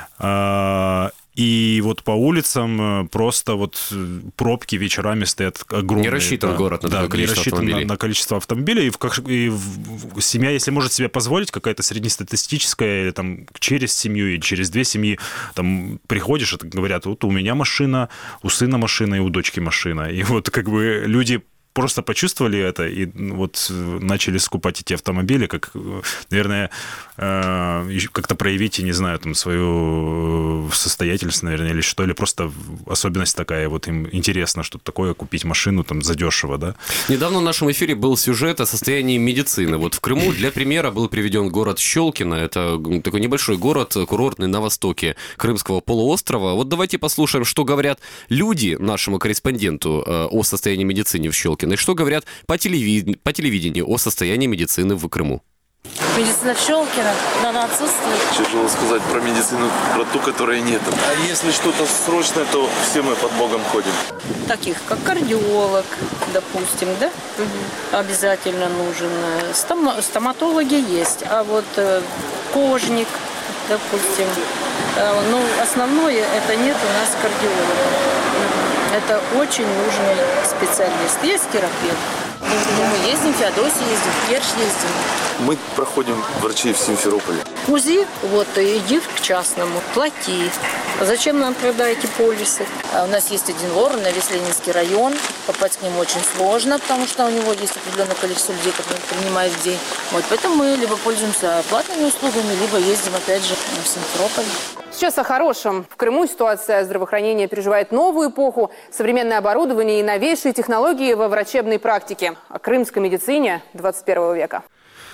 И вот по улицам просто вот пробки вечерами стоят огромные. Не рассчитан да, город на да, такое количество автомобилей. На, на количество автомобилей. И, в, и в, семья, если может себе позволить, какая-то среднестатистическая, или там через семью, или через две семьи, там приходишь, и говорят, вот у меня машина, у сына машина и у дочки машина. И вот как бы люди просто почувствовали это и вот начали скупать эти автомобили, как, наверное, как-то проявить, я не знаю, там, свою состоятельность, наверное, или что, или просто особенность такая, вот им интересно что-то такое, купить машину там задешево, да. Недавно в нашем эфире был сюжет о состоянии медицины. Вот в Крыму, для примера, был приведен город Щелкино, это такой небольшой город, курортный на востоке Крымского полуострова. Вот давайте послушаем, что говорят люди нашему корреспонденту о состоянии медицины в Щелкино. И что говорят по телевидению, по телевидению о состоянии медицины в Крыму? Медицина в Щелкино, да, она отсутствует. Тяжело сказать про медицину, про ту, которой нет. А если что-то срочное, то все мы под Богом ходим. Таких, как кардиолог, допустим, да, обязательно нужен. Стом- стоматологи есть, а вот э, кожник, допустим. Э, ну, основное, это нет у нас кардиолога. Это очень нужный специалист. Есть терапевт. Мы ездим в Феодосию, ездим в Керчь, ездим. Мы проходим врачей в Симферополе. УЗИ, вот, иди к частному, плати. Зачем нам тогда эти полисы? А у нас есть один лор, на весь Ленинский район. Попасть к нему очень сложно, потому что у него есть определенное количество людей, которые принимают в день. Вот, поэтому мы либо пользуемся платными услугами, либо ездим, опять же, в Симферополь. Сейчас о хорошем. В Крыму ситуация здравоохранения переживает новую эпоху. Современное оборудование и новейшие технологии во врачебной практике. О крымской медицине двадцать первого века.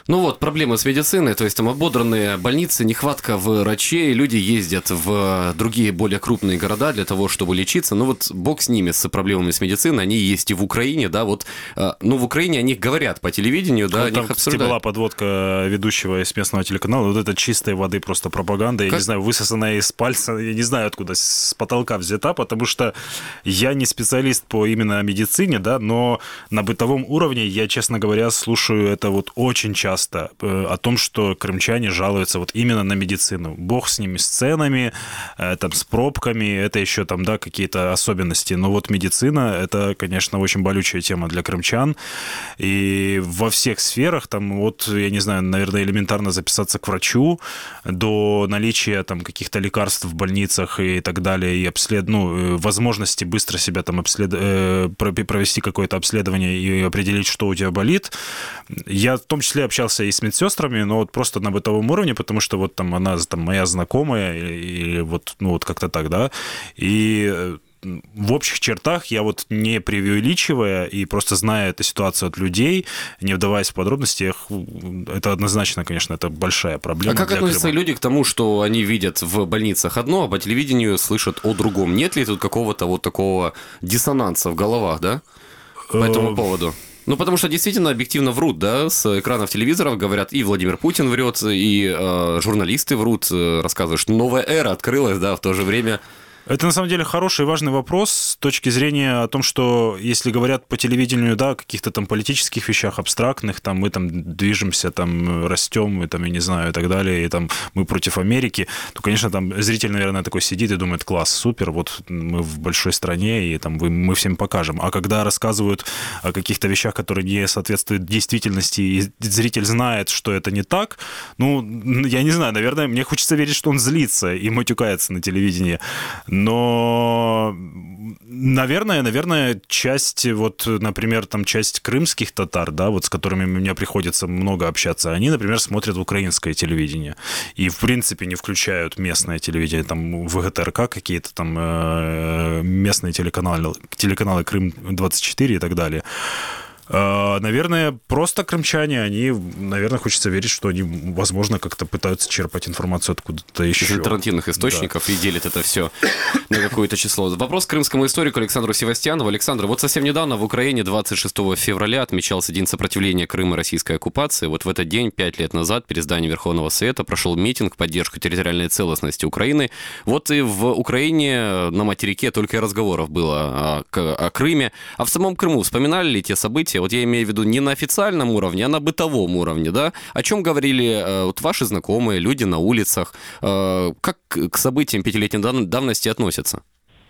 Ну вот, проблемы с медициной, то есть там ободранные больницы, нехватка врачей, люди ездят в другие более крупные города для того, чтобы лечиться. Ну вот бог с ними, с проблемами с медициной, они есть и в Украине, да, вот, ну в Украине о них говорят по телевидению, да, вот о них там, обсуждают. Кстати, была подводка ведущего из местного телеканала, вот это чистой воды просто пропаганда, я как? не знаю, высосанная из пальца, я не знаю откуда, с потолка взята, потому что я не специалист по именно медицине, да, но на бытовом уровне я, честно говоря, слушаю это вот очень часто. Часто о том, что крымчане жалуются вот именно на медицину. Бог с ними, с ценами, там, с пробками, это еще там, да, какие-то особенности. Но вот медицина, это, конечно, очень болючая тема для крымчан. И во всех сферах, там, вот, я не знаю, наверное, элементарно записаться к врачу до наличия там каких-то лекарств в больницах и так далее, и обслед... ну, возможности быстро себя там обслед... провести какое-то обследование и определить, что у тебя болит. Я в том числе общался и с медсестрами, но вот просто на бытовом уровне, потому что вот там она там моя знакомая, и, и вот, ну вот как-то так, да, и в общих чертах я вот не преувеличивая и просто зная эту ситуацию от людей, не вдаваясь в подробности, это однозначно, конечно, это большая проблема. А как относятся Крыма. люди к тому, что они видят в больницах одно, а по телевидению слышат о другом? Нет ли тут какого-то вот такого диссонанса в головах, да, по этому поводу? Ну, потому что действительно объективно врут, да, с экранов телевизоров говорят, и Владимир Путин врет, и э, журналисты врут, э, рассказывают, что новая эра открылась, да, в то же время... Это, на самом деле, хороший и важный вопрос с точки зрения о том, что если говорят по телевидению, да, о каких-то там политических вещах, абстрактных, там мы там движемся, там растем, и там, я не знаю, и так далее, и там мы против Америки, то, конечно, там зритель, наверное, такой сидит и думает, класс, супер, вот мы в большой стране, и там мы всем покажем. А когда рассказывают о каких-то вещах, которые не соответствуют действительности, и зритель знает, что это не так, ну, я не знаю, наверное, мне хочется верить, что он злится и матюкается на телевидении. Но, наверное, наверное, часть, вот, например, там часть крымских татар, да, вот с которыми мне приходится много общаться, они, например, смотрят украинское телевидение и, в принципе, не включают местное телевидение, там, ВГТРК какие-то там местные телеканалы, телеканалы Крым двадцать четыре и так далее. Наверное, просто крымчане, они, наверное, хочется верить, что они, возможно, как-то пытаются черпать информацию откуда-то еще. Из альтернативных источников, да. И делят это все на какое-то число. Вопрос к крымскому историку Александру Севастьянову. Александр, вот совсем недавно в Украине двадцать шестого февраля отмечался День сопротивления Крыма российской оккупации. Вот в этот день, пять лет назад, перед зданием Верховного Совета прошел митинг в поддержку территориальной целостности Украины. Вот и в Украине на материке только и разговоров было о, о Крыме. А в самом Крыму вспоминали ли те события? Вот я имею в виду не на официальном уровне, а на бытовом уровне, да? О чем говорили э, вот ваши знакомые, люди на улицах? Э, как к событиям пятилетней дав- давности относятся?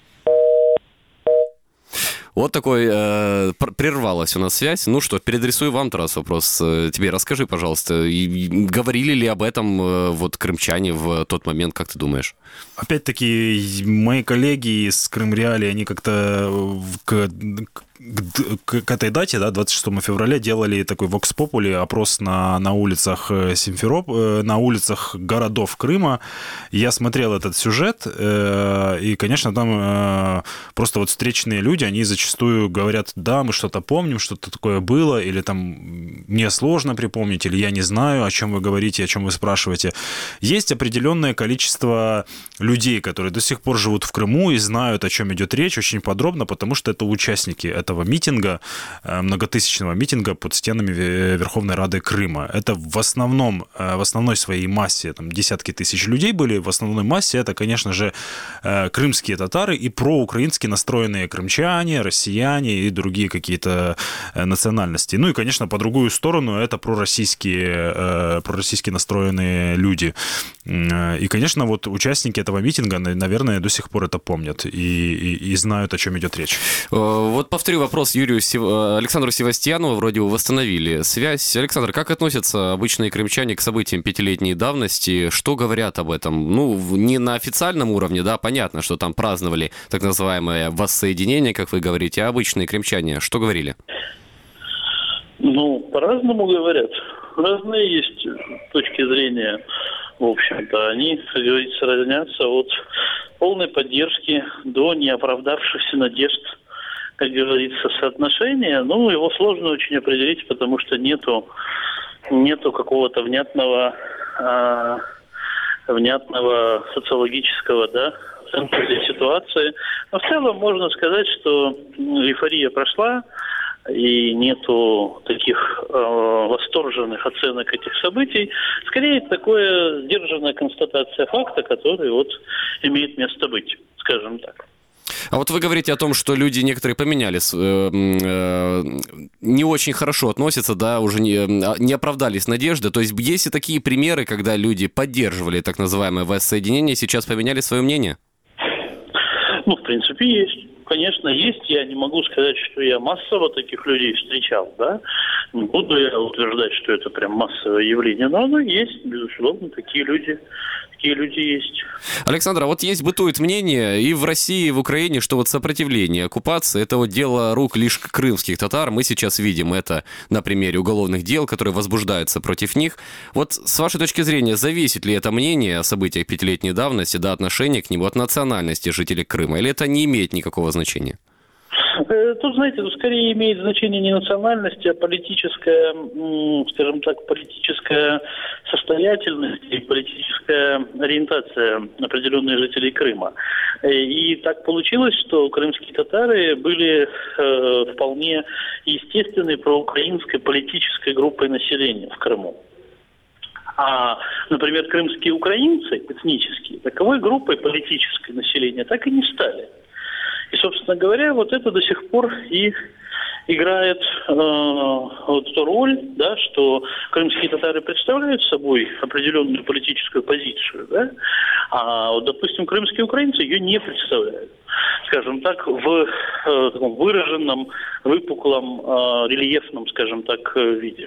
Вот такой, э, прервалась у нас связь. Ну что, переадресую вам, Тарас, вопрос. Тебе расскажи, пожалуйста, и говорили ли об этом э, вот крымчане в тот момент, как ты думаешь? Опять-таки, мои коллеги из Крымреалии, они как-то к, к, к этой дате, да, двадцать шестого февраля, делали такой Vox Populi, опрос на, на улицах Симфероп, на улицах городов Крыма. Я смотрел этот сюжет, э, и, конечно, там э, просто вот встречные люди, они зачастую говорят, да, мы что-то помним, что-то такое было, или там мне сложно припомнить, или я не знаю, о чем вы говорите, о чем вы спрашиваете. Есть определенное количество людей, которые до сих пор живут в Крыму и знают, о чем идет речь, очень подробно, потому что это участники этого митинга, многотысячного митинга под стенами Верховной Рады Крыма. Это в основном, в основной своей массе, там десятки тысяч людей были, в основной массе это, конечно же, крымские татары и проукраински настроенные крымчане, россияне и другие какие-то национальности. Ну и, конечно, по другую сторону это пророссийские, пророссийски настроенные люди. И, конечно, вот участники этого митинга, наверное, до сих пор это помнят и, и, и знают, о чем идет речь. Вот повторю вопрос Юрию Сев... Александру Севастьянову, вроде бы восстановили связь. Александр, как относятся обычные крымчане к событиям пятилетней давности? Что говорят об этом? Ну, не на официальном уровне, да, понятно, что там праздновали так называемое воссоединение, как вы говорите, а обычные крымчане что говорили? Ну, по-разному говорят. Разные есть точки зрения. В общем-то, они, как говорится, разнятся от полной поддержки до неоправдавшихся надежд, как говорится, соотношения. Ну, его сложно очень определить, потому что нету нету какого-то внятного, э, внятного социологического, да, оценки этой ситуации. Но в целом можно сказать, что эйфория прошла, и нету таких э, восторженных оценок этих событий. Скорее, такое сдержанная констатация факта, который вот имеет место быть, скажем так. А вот вы говорите о том, что люди некоторые поменялись, э, э, не очень хорошо относятся, да, уже не, не оправдались надежды. То есть есть и такие примеры, когда люди поддерживали так называемое воссоединение, сейчас поменяли свое мнение? Ну, в принципе, есть. Конечно, есть. Я не могу сказать, что я массово таких людей встречал, да. Не буду я утверждать, что это прям массовое явление, но оно есть, безусловно, такие люди. Такие люди есть. Александр, а вот есть бытует мнение и в России, и в Украине, что вот сопротивление оккупации – это вот дело рук лишь крымских татар. Мы сейчас видим это на примере уголовных дел, которые возбуждаются против них. Вот с вашей точки зрения, зависит ли это мнение о событиях пятилетней давности, да, отношение к нему от национальности жителей Крыма, или это не имеет никакого значения? Тут, знаете, тут скорее имеет значение не национальность, а политическая, скажем так, политическая состоятельность и политическая ориентация определенных жителей Крыма. И так получилось, что крымские татары были э, вполне естественной проукраинской политической группой населения в Крыму. А, например, крымские украинцы, этнические, таковой группой политической населения так и не стали. И, собственно говоря, вот это до сих пор и играет э, вот эту роль, да, что крымские татары представляют собой определенную политическую позицию, да, а, вот, допустим, крымские украинцы ее не представляют. Скажем так, в э, таком выраженном, выпуклом, э, рельефном, скажем так, виде.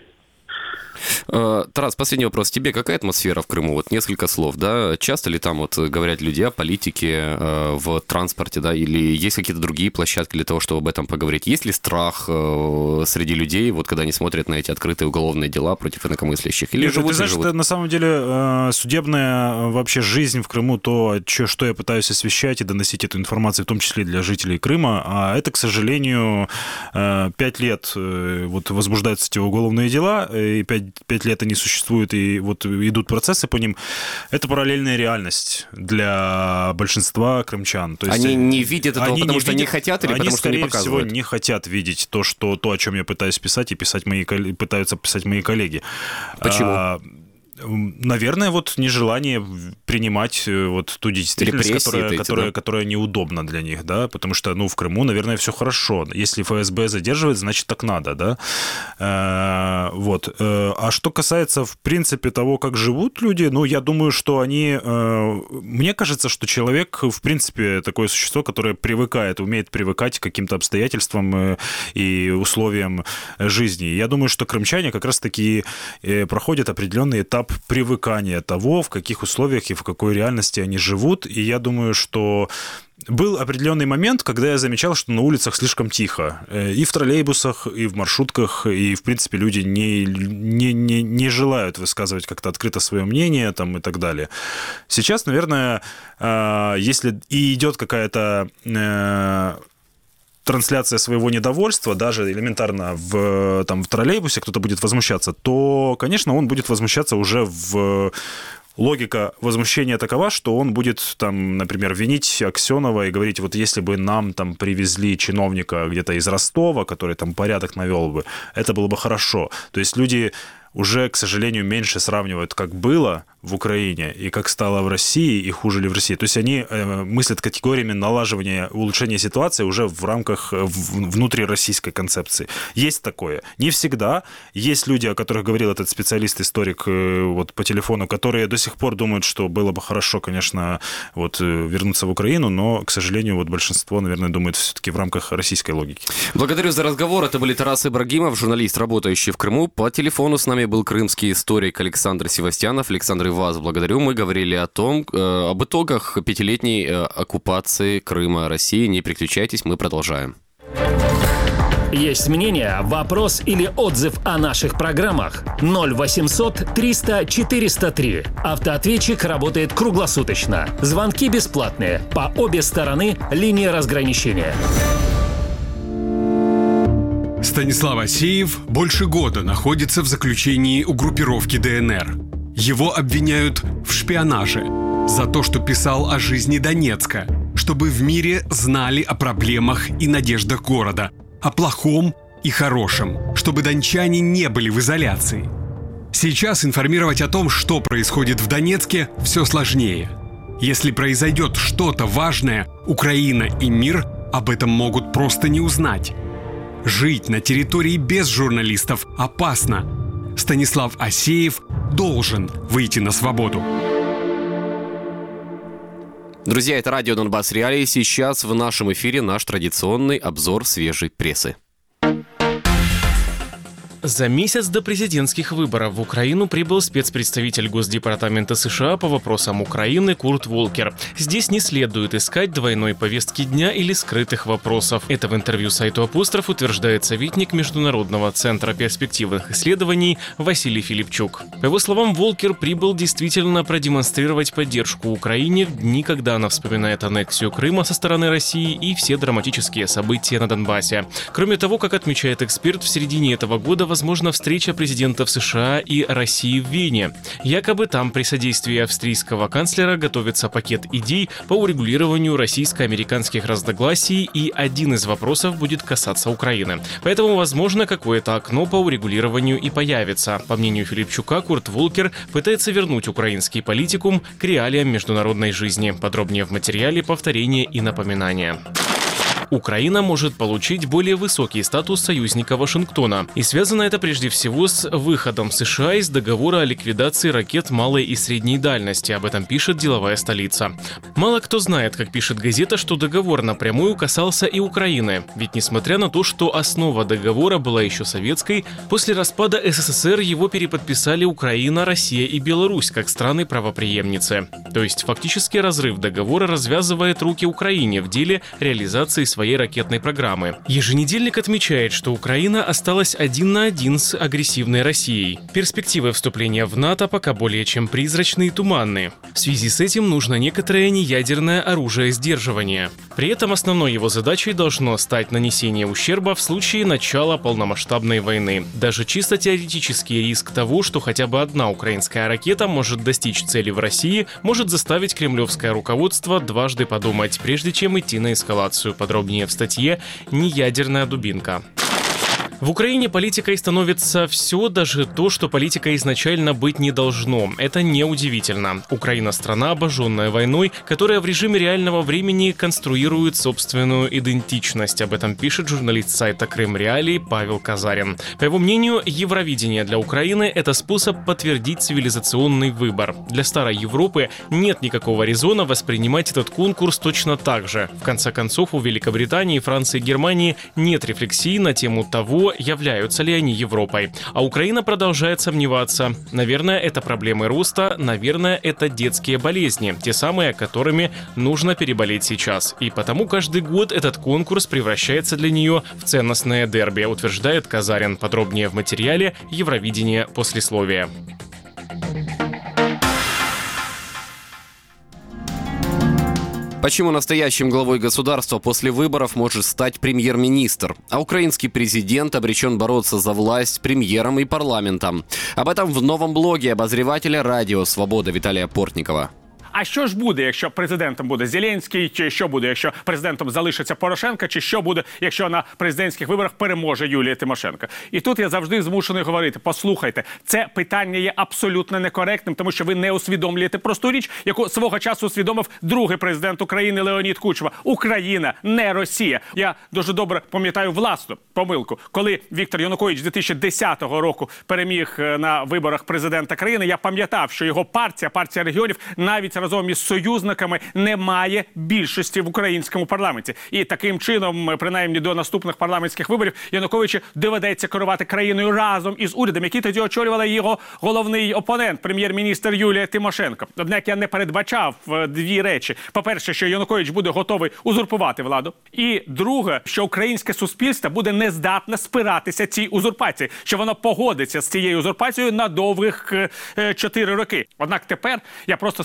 Тарас, последний вопрос. Тебе какая атмосфера в Крыму? Вот несколько слов, да? Часто ли там вот говорят люди о политике э, в транспорте, да? Или есть какие-то другие площадки для того, чтобы об этом поговорить? Есть ли страх э, среди людей, вот когда они смотрят на эти открытые уголовные дела против инакомыслящих? Или Нет, живут, ты знаешь, живут? это на самом деле судебная вообще жизнь в Крыму, то, что я пытаюсь освещать и доносить эту информацию, в том числе для жителей Крыма, а это, к сожалению, пять лет вот возбуждаются эти уголовные дела, и пять, пять лет они существуют, и вот идут процессы по ним. Это параллельная реальность для большинства крымчан. То есть они не видят этого, потому не что видят, не хотят или они, потому что не показывают? Они, скорее всего, не хотят видеть то, что, то, о чем я пытаюсь писать, и писать мои, пытаются писать мои коллеги. Почему? А, наверное, вот нежелание принимать вот ту действительность, которая, эти, которая, да? которая неудобна для них, да, потому что, ну, в Крыму, наверное, все хорошо. Если ФСБ задерживает, значит, так надо, да. А, вот. А что касается, в принципе, того, как живут люди, ну, я думаю, что они... Мне кажется, что человек, в принципе, такое существо, которое привыкает, умеет привыкать к каким-то обстоятельствам и условиям жизни. Я думаю, что крымчане как раз-таки проходят определенный этап привыкания того, в каких условиях и в какой реальности они живут. И я думаю, что был определенный момент, когда я замечал, что на улицах слишком тихо. И в троллейбусах, и в маршрутках, и, в принципе, люди не, не, не, не желают высказывать как-то открыто свое мнение там, и так далее. Сейчас, наверное, если и идет какая-то... трансляция своего недовольства, даже элементарно в, там, в троллейбусе кто-то будет возмущаться, то, конечно, он будет возмущаться уже в... Логика возмущения такова, что он будет, там, например, винить Аксенова и говорить, вот если бы нам там привезли чиновника где-то из Ростова, который там порядок навел бы, это было бы хорошо. То есть люди уже, к сожалению, меньше сравнивают, как было в Украине и как стало в России, и хуже ли в России. То есть они э, мыслят категориями налаживания, улучшения ситуации уже в рамках в, внутрироссийской концепции. Есть такое. Не всегда. Есть люди, о которых говорил этот специалист-историк э, вот, по телефону, которые до сих пор думают, что было бы хорошо, конечно, вот, э, вернуться в Украину, но, к сожалению, вот большинство, наверное, думает все-таки в рамках российской логики. Благодарю за разговор. Это были Тарас Ибрагимов, журналист, работающий в Крыму. По телефону с нами был крымский историк Александр Севастьянов. Александр, и вас благодарю. Мы говорили о том, э, об итогах пятилетней э, оккупации Крыма России. Не переключайтесь, мы продолжаем. Есть мнение, вопрос или отзыв о наших программах? ноль восемьсот триста четыреста три. Автоответчик работает круглосуточно. Звонки бесплатные. По обе стороны линии разграничения. Станислав Асеев больше года находится в заключении у группировки ДНР. Его обвиняют в шпионаже за то, что писал о жизни Донецка, чтобы в мире знали о проблемах и надеждах города, о плохом и хорошем, чтобы дончане не были в изоляции. Сейчас информировать о том, что происходит в Донецке, все сложнее. Если произойдет что-то важное, Украина и мир об этом могут просто не узнать. Жить на территории без журналистов опасно. Станислав Асеев должен выйти на свободу. Друзья, это радио Донбасс Реалии. Сейчас в нашем эфире наш традиционный обзор свежей прессы. За месяц до президентских выборов в Украину прибыл спецпредставитель Госдепартамента США по вопросам Украины Курт Волкер. Здесь не следует искать двойной повестки дня или скрытых вопросов. Это в интервью сайту «Апостроф» утверждает советник Международного центра перспективных исследований Василий Филипчук. По его словам, Волкер прибыл действительно продемонстрировать поддержку Украине в дни, когда она вспоминает аннексию Крыма со стороны России и все драматические события на Донбассе. Кроме того, как отмечает эксперт, в середине этого года возможно встреча президентов США и России в Вене. Якобы там при содействии австрийского канцлера готовится пакет идей по урегулированию российско-американских разногласий, и один из вопросов будет касаться Украины. Поэтому, возможно, какое-то окно по урегулированию и появится. По мнению Филипчука, Курт Волкер пытается вернуть украинский политикум к реалиям международной жизни. Подробнее в материале повторение и напоминание. Украина может получить более высокий статус союзника Вашингтона. И связано это прежде всего с выходом США из договора о ликвидации ракет малой и средней дальности. Об этом пишет «Деловая столица». Мало кто знает, как пишет газета, что договор напрямую касался и Украины. Ведь несмотря на то, что основа договора была еще советской, после распада СССР его переподписали Украина, Россия и Беларусь как страны-правопреемницы. То есть фактически разрыв договора развязывает руки Украине в деле реализации своей ракетной программы. Еженедельник отмечает, что Украина осталась один на один с агрессивной Россией. Перспективы вступления в НАТО пока более чем призрачные и туманные. В связи с этим нужно некоторое неядерное оружие сдерживания. При этом основной его задачей должно стать нанесение ущерба в случае начала полномасштабной войны. Даже чисто теоретический риск того, что хотя бы одна украинская ракета может достичь цели в России, может заставить кремлевское руководство дважды подумать, прежде чем идти на эскалацию. Подробнее в статье «Неядерная дубинка». В Украине политикой становится все, даже то, что политикой изначально быть не должно. Это неудивительно. Украина – страна, обожженная войной, которая в режиме реального времени конструирует собственную идентичность. Об этом пишет журналист сайта «Крым Реалии» Павел Казарин. По его мнению, Евровидение для Украины – это способ подтвердить цивилизационный выбор. Для старой Европы нет никакого резона воспринимать этот конкурс точно так же. В конце концов, у Великобритании, Франции и Германии нет рефлексии на тему того, являются ли они Европой. А Украина продолжает сомневаться. Наверное, это проблемы роста, наверное, это детские болезни, те самые, которыми нужно переболеть сейчас. И потому каждый год этот конкурс превращается для нее в ценностное дерби, утверждает Казарин. Подробнее в материале «Евровидение. Послесловие». Почему настоящим главой государства после выборов может стать премьер-министр, а украинский президент обречен бороться за власть премьером и парламентом? Об этом в новом блоге обозревателя «Радио Свобода» Виталия Портникова. А що ж буде, якщо президентом буде Зеленський, чи що буде, якщо президентом залишиться Порошенко, чи що буде, якщо на президентських виборах переможе Юлія Тимошенко? І тут я завжди змушений говорити, послухайте, це питання є абсолютно некоректним, тому що ви не усвідомлюєте просту річ, яку свого часу усвідомив другий президент України Леонід Кучма. Україна, не Росія. Я дуже добре пам'ятаю власну помилку. Коли Віктор Янукович дві тисячі десятого року переміг на виборах президента країни, я пам'ятав, що його партія, партія регіонів, навіть разом із союзниками не має більшості в українському парламенті. І таким чином, принаймні до наступних парламентських виборів, Януковичу доведеться керувати країною разом із урядом, який тоді очолювала його головний опонент, прем'єр-міністр Юлія Тимошенко. Однак я не передбачав дві речі. По-перше, що Янукович буде готовий узурпувати владу. І друге, що українське суспільство буде нездатне спиратися цій узурпації, що воно погодиться з цією узурпацією на довгих чотири роки. Однак тепер я просто сподіваюся,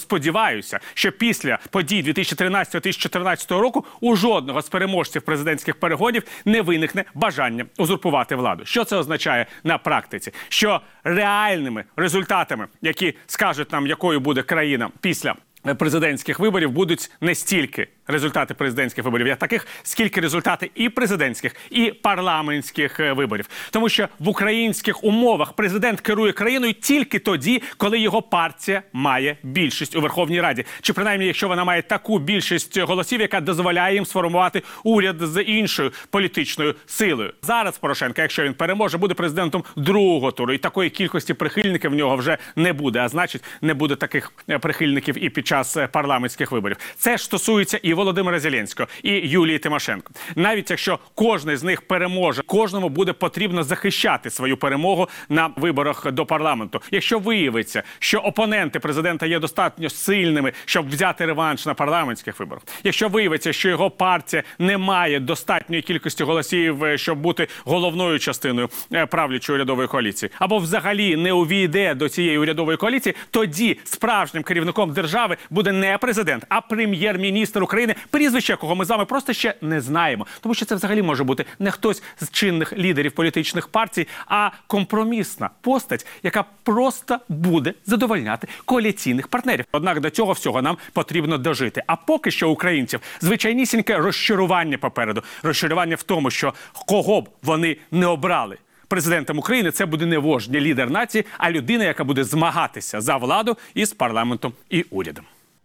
сподіваюся, що після подій дві тисячі тринадцятого - дві тисячі чотирнадцятого року у жодного з переможців президентських перегонів не виникне бажання узурпувати владу. Що це означає на практиці? Що реальними результатами, які скажуть нам, якою буде країна після президентських виборів, будуть не стільки результати президентських виборів, як таких, скільки результати і президентських, і парламентських виборів. Тому що в українських умовах президент керує країною тільки тоді, коли його партія має більшість у Верховній Раді. Чи принаймні, якщо вона має таку більшість голосів, яка дозволяє їм сформувати уряд з іншою політичною силою. Зараз Порошенко, якщо він переможе, буде президентом другого туру. І такої кількості прихильників в нього вже не буде. А значить, не буде таких прихильників і під час парламентських виборів. Це ж стосується і Володимира Зеленського, і Юлії Тимошенко. Навіть якщо кожен з них переможе, кожному буде потрібно захищати свою перемогу на виборах до парламенту. Якщо виявиться, що опоненти президента є достатньо сильними, щоб взяти реванш на парламентських виборах, якщо виявиться, що його партія не має достатньої кількості голосів, щоб бути головною частиною правлячої урядової коаліції, або взагалі не увійде до цієї урядової коаліції, тоді справжнім керівником держави буде не президент, а прем'єр-міністр України, прізвище якого ми з вами просто ще не знаємо. Тому що це взагалі може бути не хтось з чинних лідерів політичних партій, а компромісна постать, яка просто буде задовольняти коаліційних партнерів. Однак до цього всього нам потрібно дожити. А поки що українців звичайнісіньке розчарування попереду. Розчарування в тому, що кого б вони не обрали президентом України, це буде не вождь, не лідер нації, а людина, яка буде змагатися за владу із парламентом і урядом.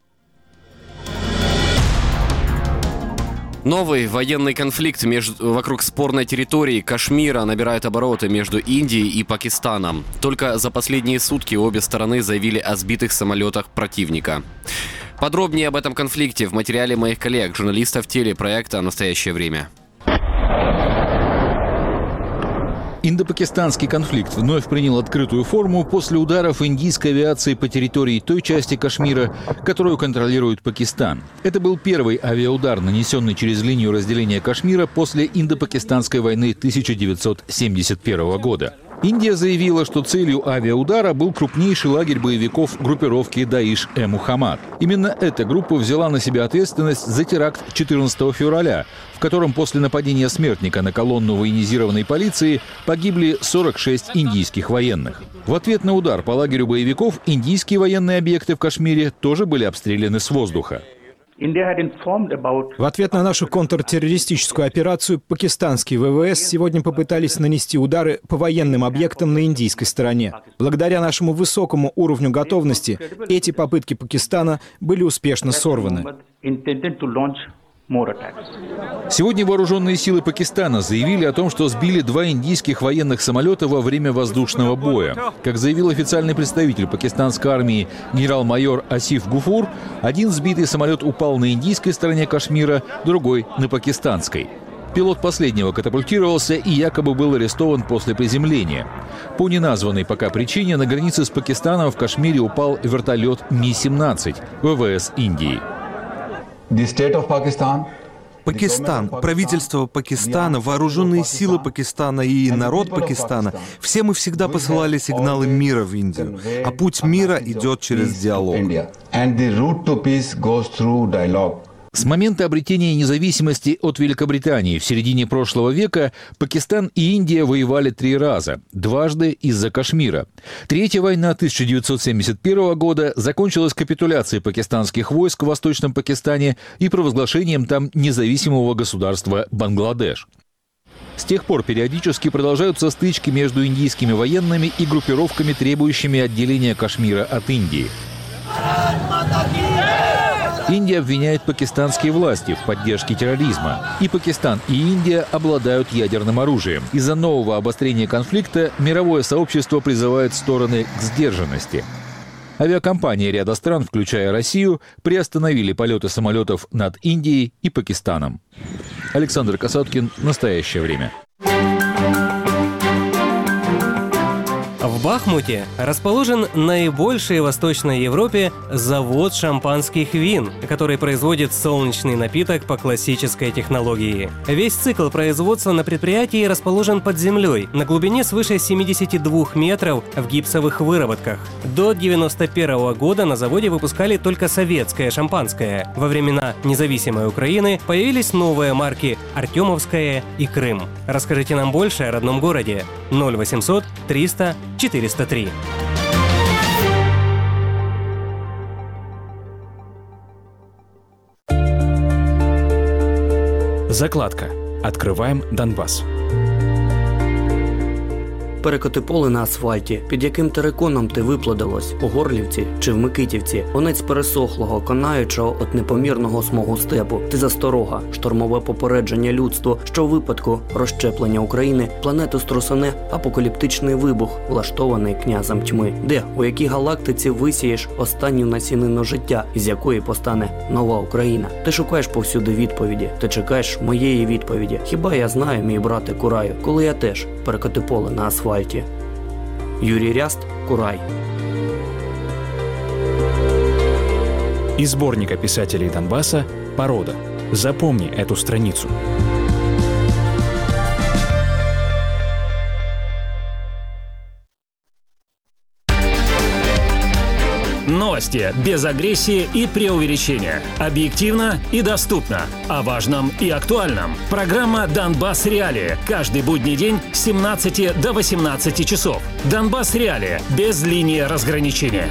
Новый военный конфликт между, вокруг спорной территории Кашмира набирает обороты между Индией и Пакистаном. Только за последние сутки обе стороны заявили о сбитых самолетах противника. Подробнее об этом конфликте в материале моих коллег, журналистов телепроекта «Настоящее время». Индо-пакистанский конфликт вновь принял открытую форму после ударов индийской авиации по территории той части Кашмира, которую контролирует Пакистан. Это был первый авиаудар, нанесенный через линию разделения Кашмира после Индо-пакистанской войны тысяча девятьсот семьдесят первого года. Индия заявила, что целью авиаудара был крупнейший лагерь боевиков группировки Даиш-э-Мухаммад. Именно эта группа взяла на себя ответственность за теракт четырнадцатого февраля, в котором после нападения смертника на колонну военизированной полиции погибли сорок шесть индийских военных. В ответ на удар по лагерю боевиков индийские военные объекты в Кашмире тоже были обстреляны с воздуха. В ответ на нашу контртеррористическую операцию пакистанские ВВС сегодня попытались нанести удары по военным объектам на индийской стороне. Благодаря нашему высокому уровню готовности эти попытки Пакистана были успешно сорваны. Сегодня вооруженные силы Пакистана заявили о том, что сбили два индийских военных самолета во время воздушного боя. Как заявил официальный представитель пакистанской армии генерал-майор Асиф Гуфур, один сбитый самолет упал на индийской стороне Кашмира, другой — на пакистанской. Пилот последнего катапультировался и якобы был арестован после приземления. По неназванной пока причине на границе с Пакистаном в Кашмире упал вертолет Ми семнадцать ВВС Индии. Пакистан, правительство Пакистана, вооруженные силы Пакистана и народ Пакистана — все мы всегда посылали сигналы мира в Индию. А путь мира идет через диалог. С момента обретения независимости от Великобритании в середине прошлого века Пакистан и Индия воевали три раза, дважды из-за Кашмира. Третья война тысяча девятьсот семьдесят первого года закончилась капитуляцией пакистанских войск в Восточном Пакистане и провозглашением там независимого государства Бангладеш. С тех пор периодически продолжаются стычки между индийскими военными и группировками, требующими отделения Кашмира от Индии. Индия обвиняет пакистанские власти в поддержке терроризма. И Пакистан, и Индия обладают ядерным оружием. Из-за нового обострения конфликта мировое сообщество призывает стороны к сдержанности. Авиакомпании ряда стран, включая Россию, приостановили полеты самолетов над Индией и Пакистаном. Александр Касаткин, «Настоящее время». В Бахмуте расположен наибольший в Восточной Европе завод шампанских вин, который производит солнечный напиток по классической технологии. Весь цикл производства на предприятии расположен под землей, на глубине свыше семидесяти двух метров в гипсовых выработках. До девяносто первого года на заводе выпускали только советское шампанское. Во времена независимой Украины появились новые марки «Артемовская» и «Крым». Расскажите нам больше о родном городе. ноль восемьсот триста четыреста три. Закладка. Открываем Донбасс. Перекоти поле на асфальті, під яким териконом ти виплодилось, у Горлівці чи в Микитівці, онець пересохлого, конаючого от непомірного смогу степу. Ти засторога, штормове попередження людству, що в випадку розщеплення України планету струсане апокаліптичний вибух, влаштований князем тьми. Де, у якій галактиці висієш останню насінину життя, із якої постане нова Україна? Ти шукаєш повсюди відповіді, ти чекаєш моєї відповіді. Хіба я знаю, мій брате Кураю, коли я теж перекоти поле на асфальті? Юрий Ряст, Курай. Из сборника писателей Донбасса «Порода». Запомни эту страницу. Новости без агрессии и преувеличения. Объективно и доступно. О важном и актуальном. Программа «Донбасс Реалии». Каждый будний день с семнадцати до восемнадцати часов. «Донбасс Реалии» без линии разграничения.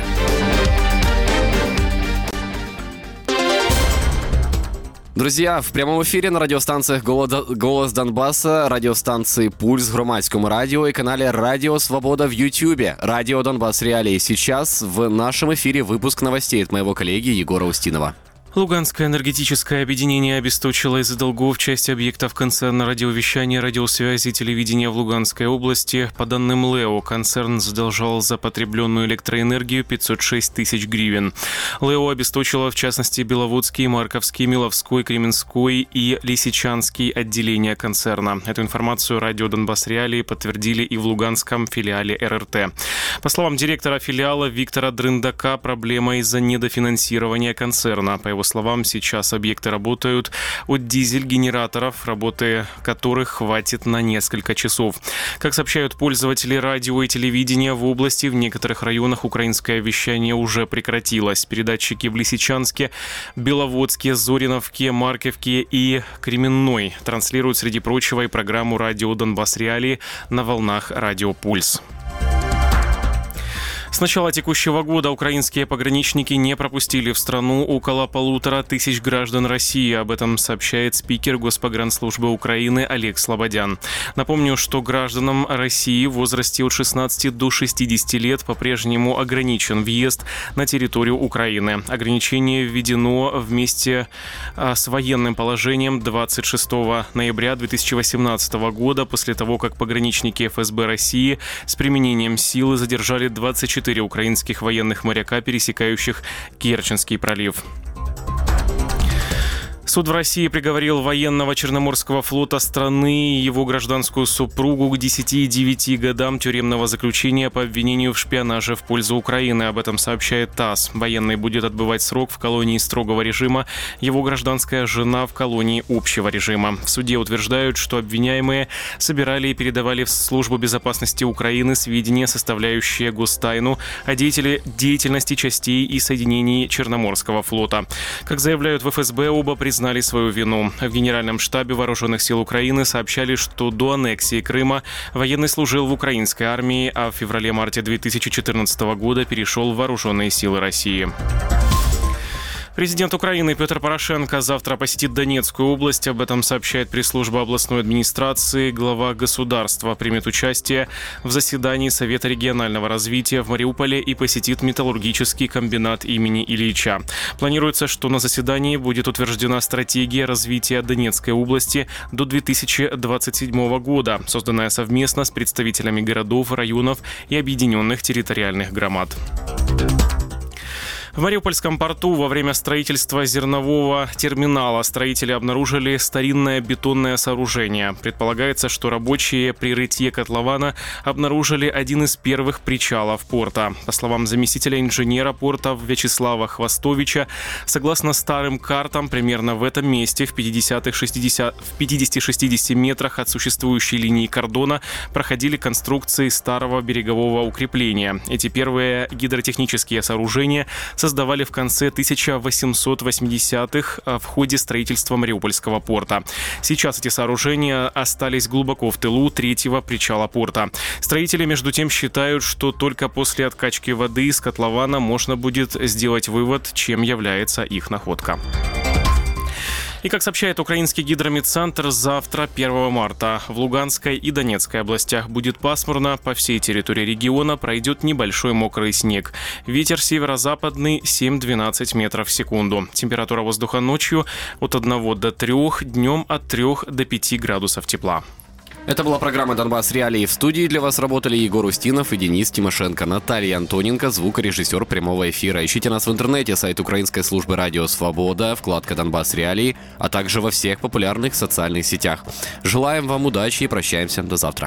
Друзья, в прямом эфире на радиостанциях «Голос Донбасса», радиостанции «Пульс», Громадскому радио и канале «Радио Свобода» в Ютьюбе. Радио «Донбасс Реалии». Сейчас в нашем эфире выпуск новостей от моего коллеги Егора Устинова. Луганское энергетическое объединение обесточило из-за долгов часть объектов концерна радиовещания, радиосвязи и телевидения в Луганской области. По данным ЛЭО, концерн задолжал за потребленную электроэнергию пятьсот шесть тысяч гривен. ЛЭО обесточило, в частности, Беловодский, Марковский, Миловской, Кременской и Лисичанский отделения концерна. Эту информацию радио «Донбасс Реалии» подтвердили и в луганском филиале эр эр тэ. По словам директора филиала Виктора Дрындака, проблема из-за недофинансирования концерна. По его словам, сейчас объекты работают от дизель-генераторов, работы которых хватит на несколько часов. Как сообщают пользователи радио и телевидения, в области в некоторых районах украинское вещание уже прекратилось. Передатчики в Лисичанске, Беловодске, Зориновке, Марковке и Кременной транслируют, среди прочего, и программу радио «Донбасс Реалии» на волнах «Радио Пульс». С начала текущего года украинские пограничники не пропустили в страну около полутора тысяч граждан России. Об этом сообщает спикер Госпогранслужбы Украины Олег Слободян. Напомню, что гражданам России в возрасте от шестнадцати до шестидесяти лет по-прежнему ограничен въезд на территорию Украины. Ограничение введено вместе с военным положением двадцать шестого ноября две тысячи восемнадцатого года, после того, как пограничники эф эс бэ России с применением силы задержали двадцать четыре украинских военных моряка, пересекающих Керченский пролив. Суд в России приговорил военного Черноморского флота страны и его гражданскую супругу к десяти и девяти годам тюремного заключения по обвинению в шпионаже в пользу Украины. Об этом сообщает ТАСС. Военный будет отбывать срок в колонии строгого режима, его гражданская жена в колонии общего режима. В суде утверждают, что обвиняемые собирали и передавали в Службу безопасности Украины сведения, составляющие гостайну, о деятельности частей и соединений Черноморского флота. Как заявляют в эф эс бэ, оба признали признали свою вину. В Генеральном штабе Вооруженных сил Украины сообщали, что до аннексии Крыма военный служил в украинской армии, а в феврале-марте две тысячи четырнадцатого года перешел в Вооруженные силы России. Президент Украины Петр Порошенко завтра посетит Донецкую область. Об этом сообщает пресс-служба областной администрации. Глава государства примет участие в заседании Совета регионального развития в Мариуполе и посетит металлургический комбинат имени Ильича. Планируется, что на заседании будет утверждена стратегия развития Донецкой области до две тысячи двадцать седьмого года, созданная совместно с представителями городов, районов и объединенных территориальных громад. В Мариупольском порту во время строительства зернового терминала строители обнаружили старинное бетонное сооружение. Предполагается, что рабочие при рытье котлована обнаружили один из первых причалов порта. По словам заместителя инженера порта Вячеслава Хвостовича, согласно старым картам, примерно в этом месте в пятидесяти-шестидесяти метрах от существующей линии кордона проходили конструкции старого берегового укрепления. Эти первые гидротехнические сооружения создавали в конце тысяча восемьсот восьмидесятых в ходе строительства Мариупольского порта. Сейчас эти сооружения остались глубоко в тылу третьего причала порта. Строители, между тем, считают, что только после откачки воды из котлована можно будет сделать вывод, чем является их находка. И, как сообщает украинский гидрометцентр, завтра, первого марта, в Луганской и Донецкой областях будет пасмурно. По всей территории региона пройдет небольшой мокрый снег. Ветер северо-западный семь-двенадцать метров в секунду. Температура воздуха ночью от одного до трёх, днем от трёх до пяти градусов тепла. Это была программа «Донбасс Реалии». В студии для вас работали Егор Устинов и Денис Тимошенко. Наталья Антоненко, звукорежиссер прямого эфира. Ищите нас в интернете, сайт украинской службы «Радио Свобода», вкладка «Донбасс Реалии», а также во всех популярных социальных сетях. Желаем вам удачи и прощаемся до завтра.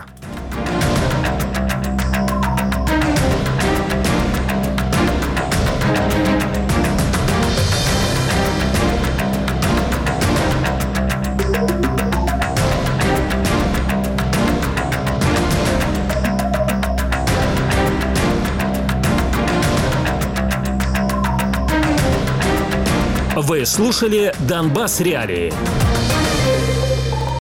Вы слушали «Донбасс Реалии».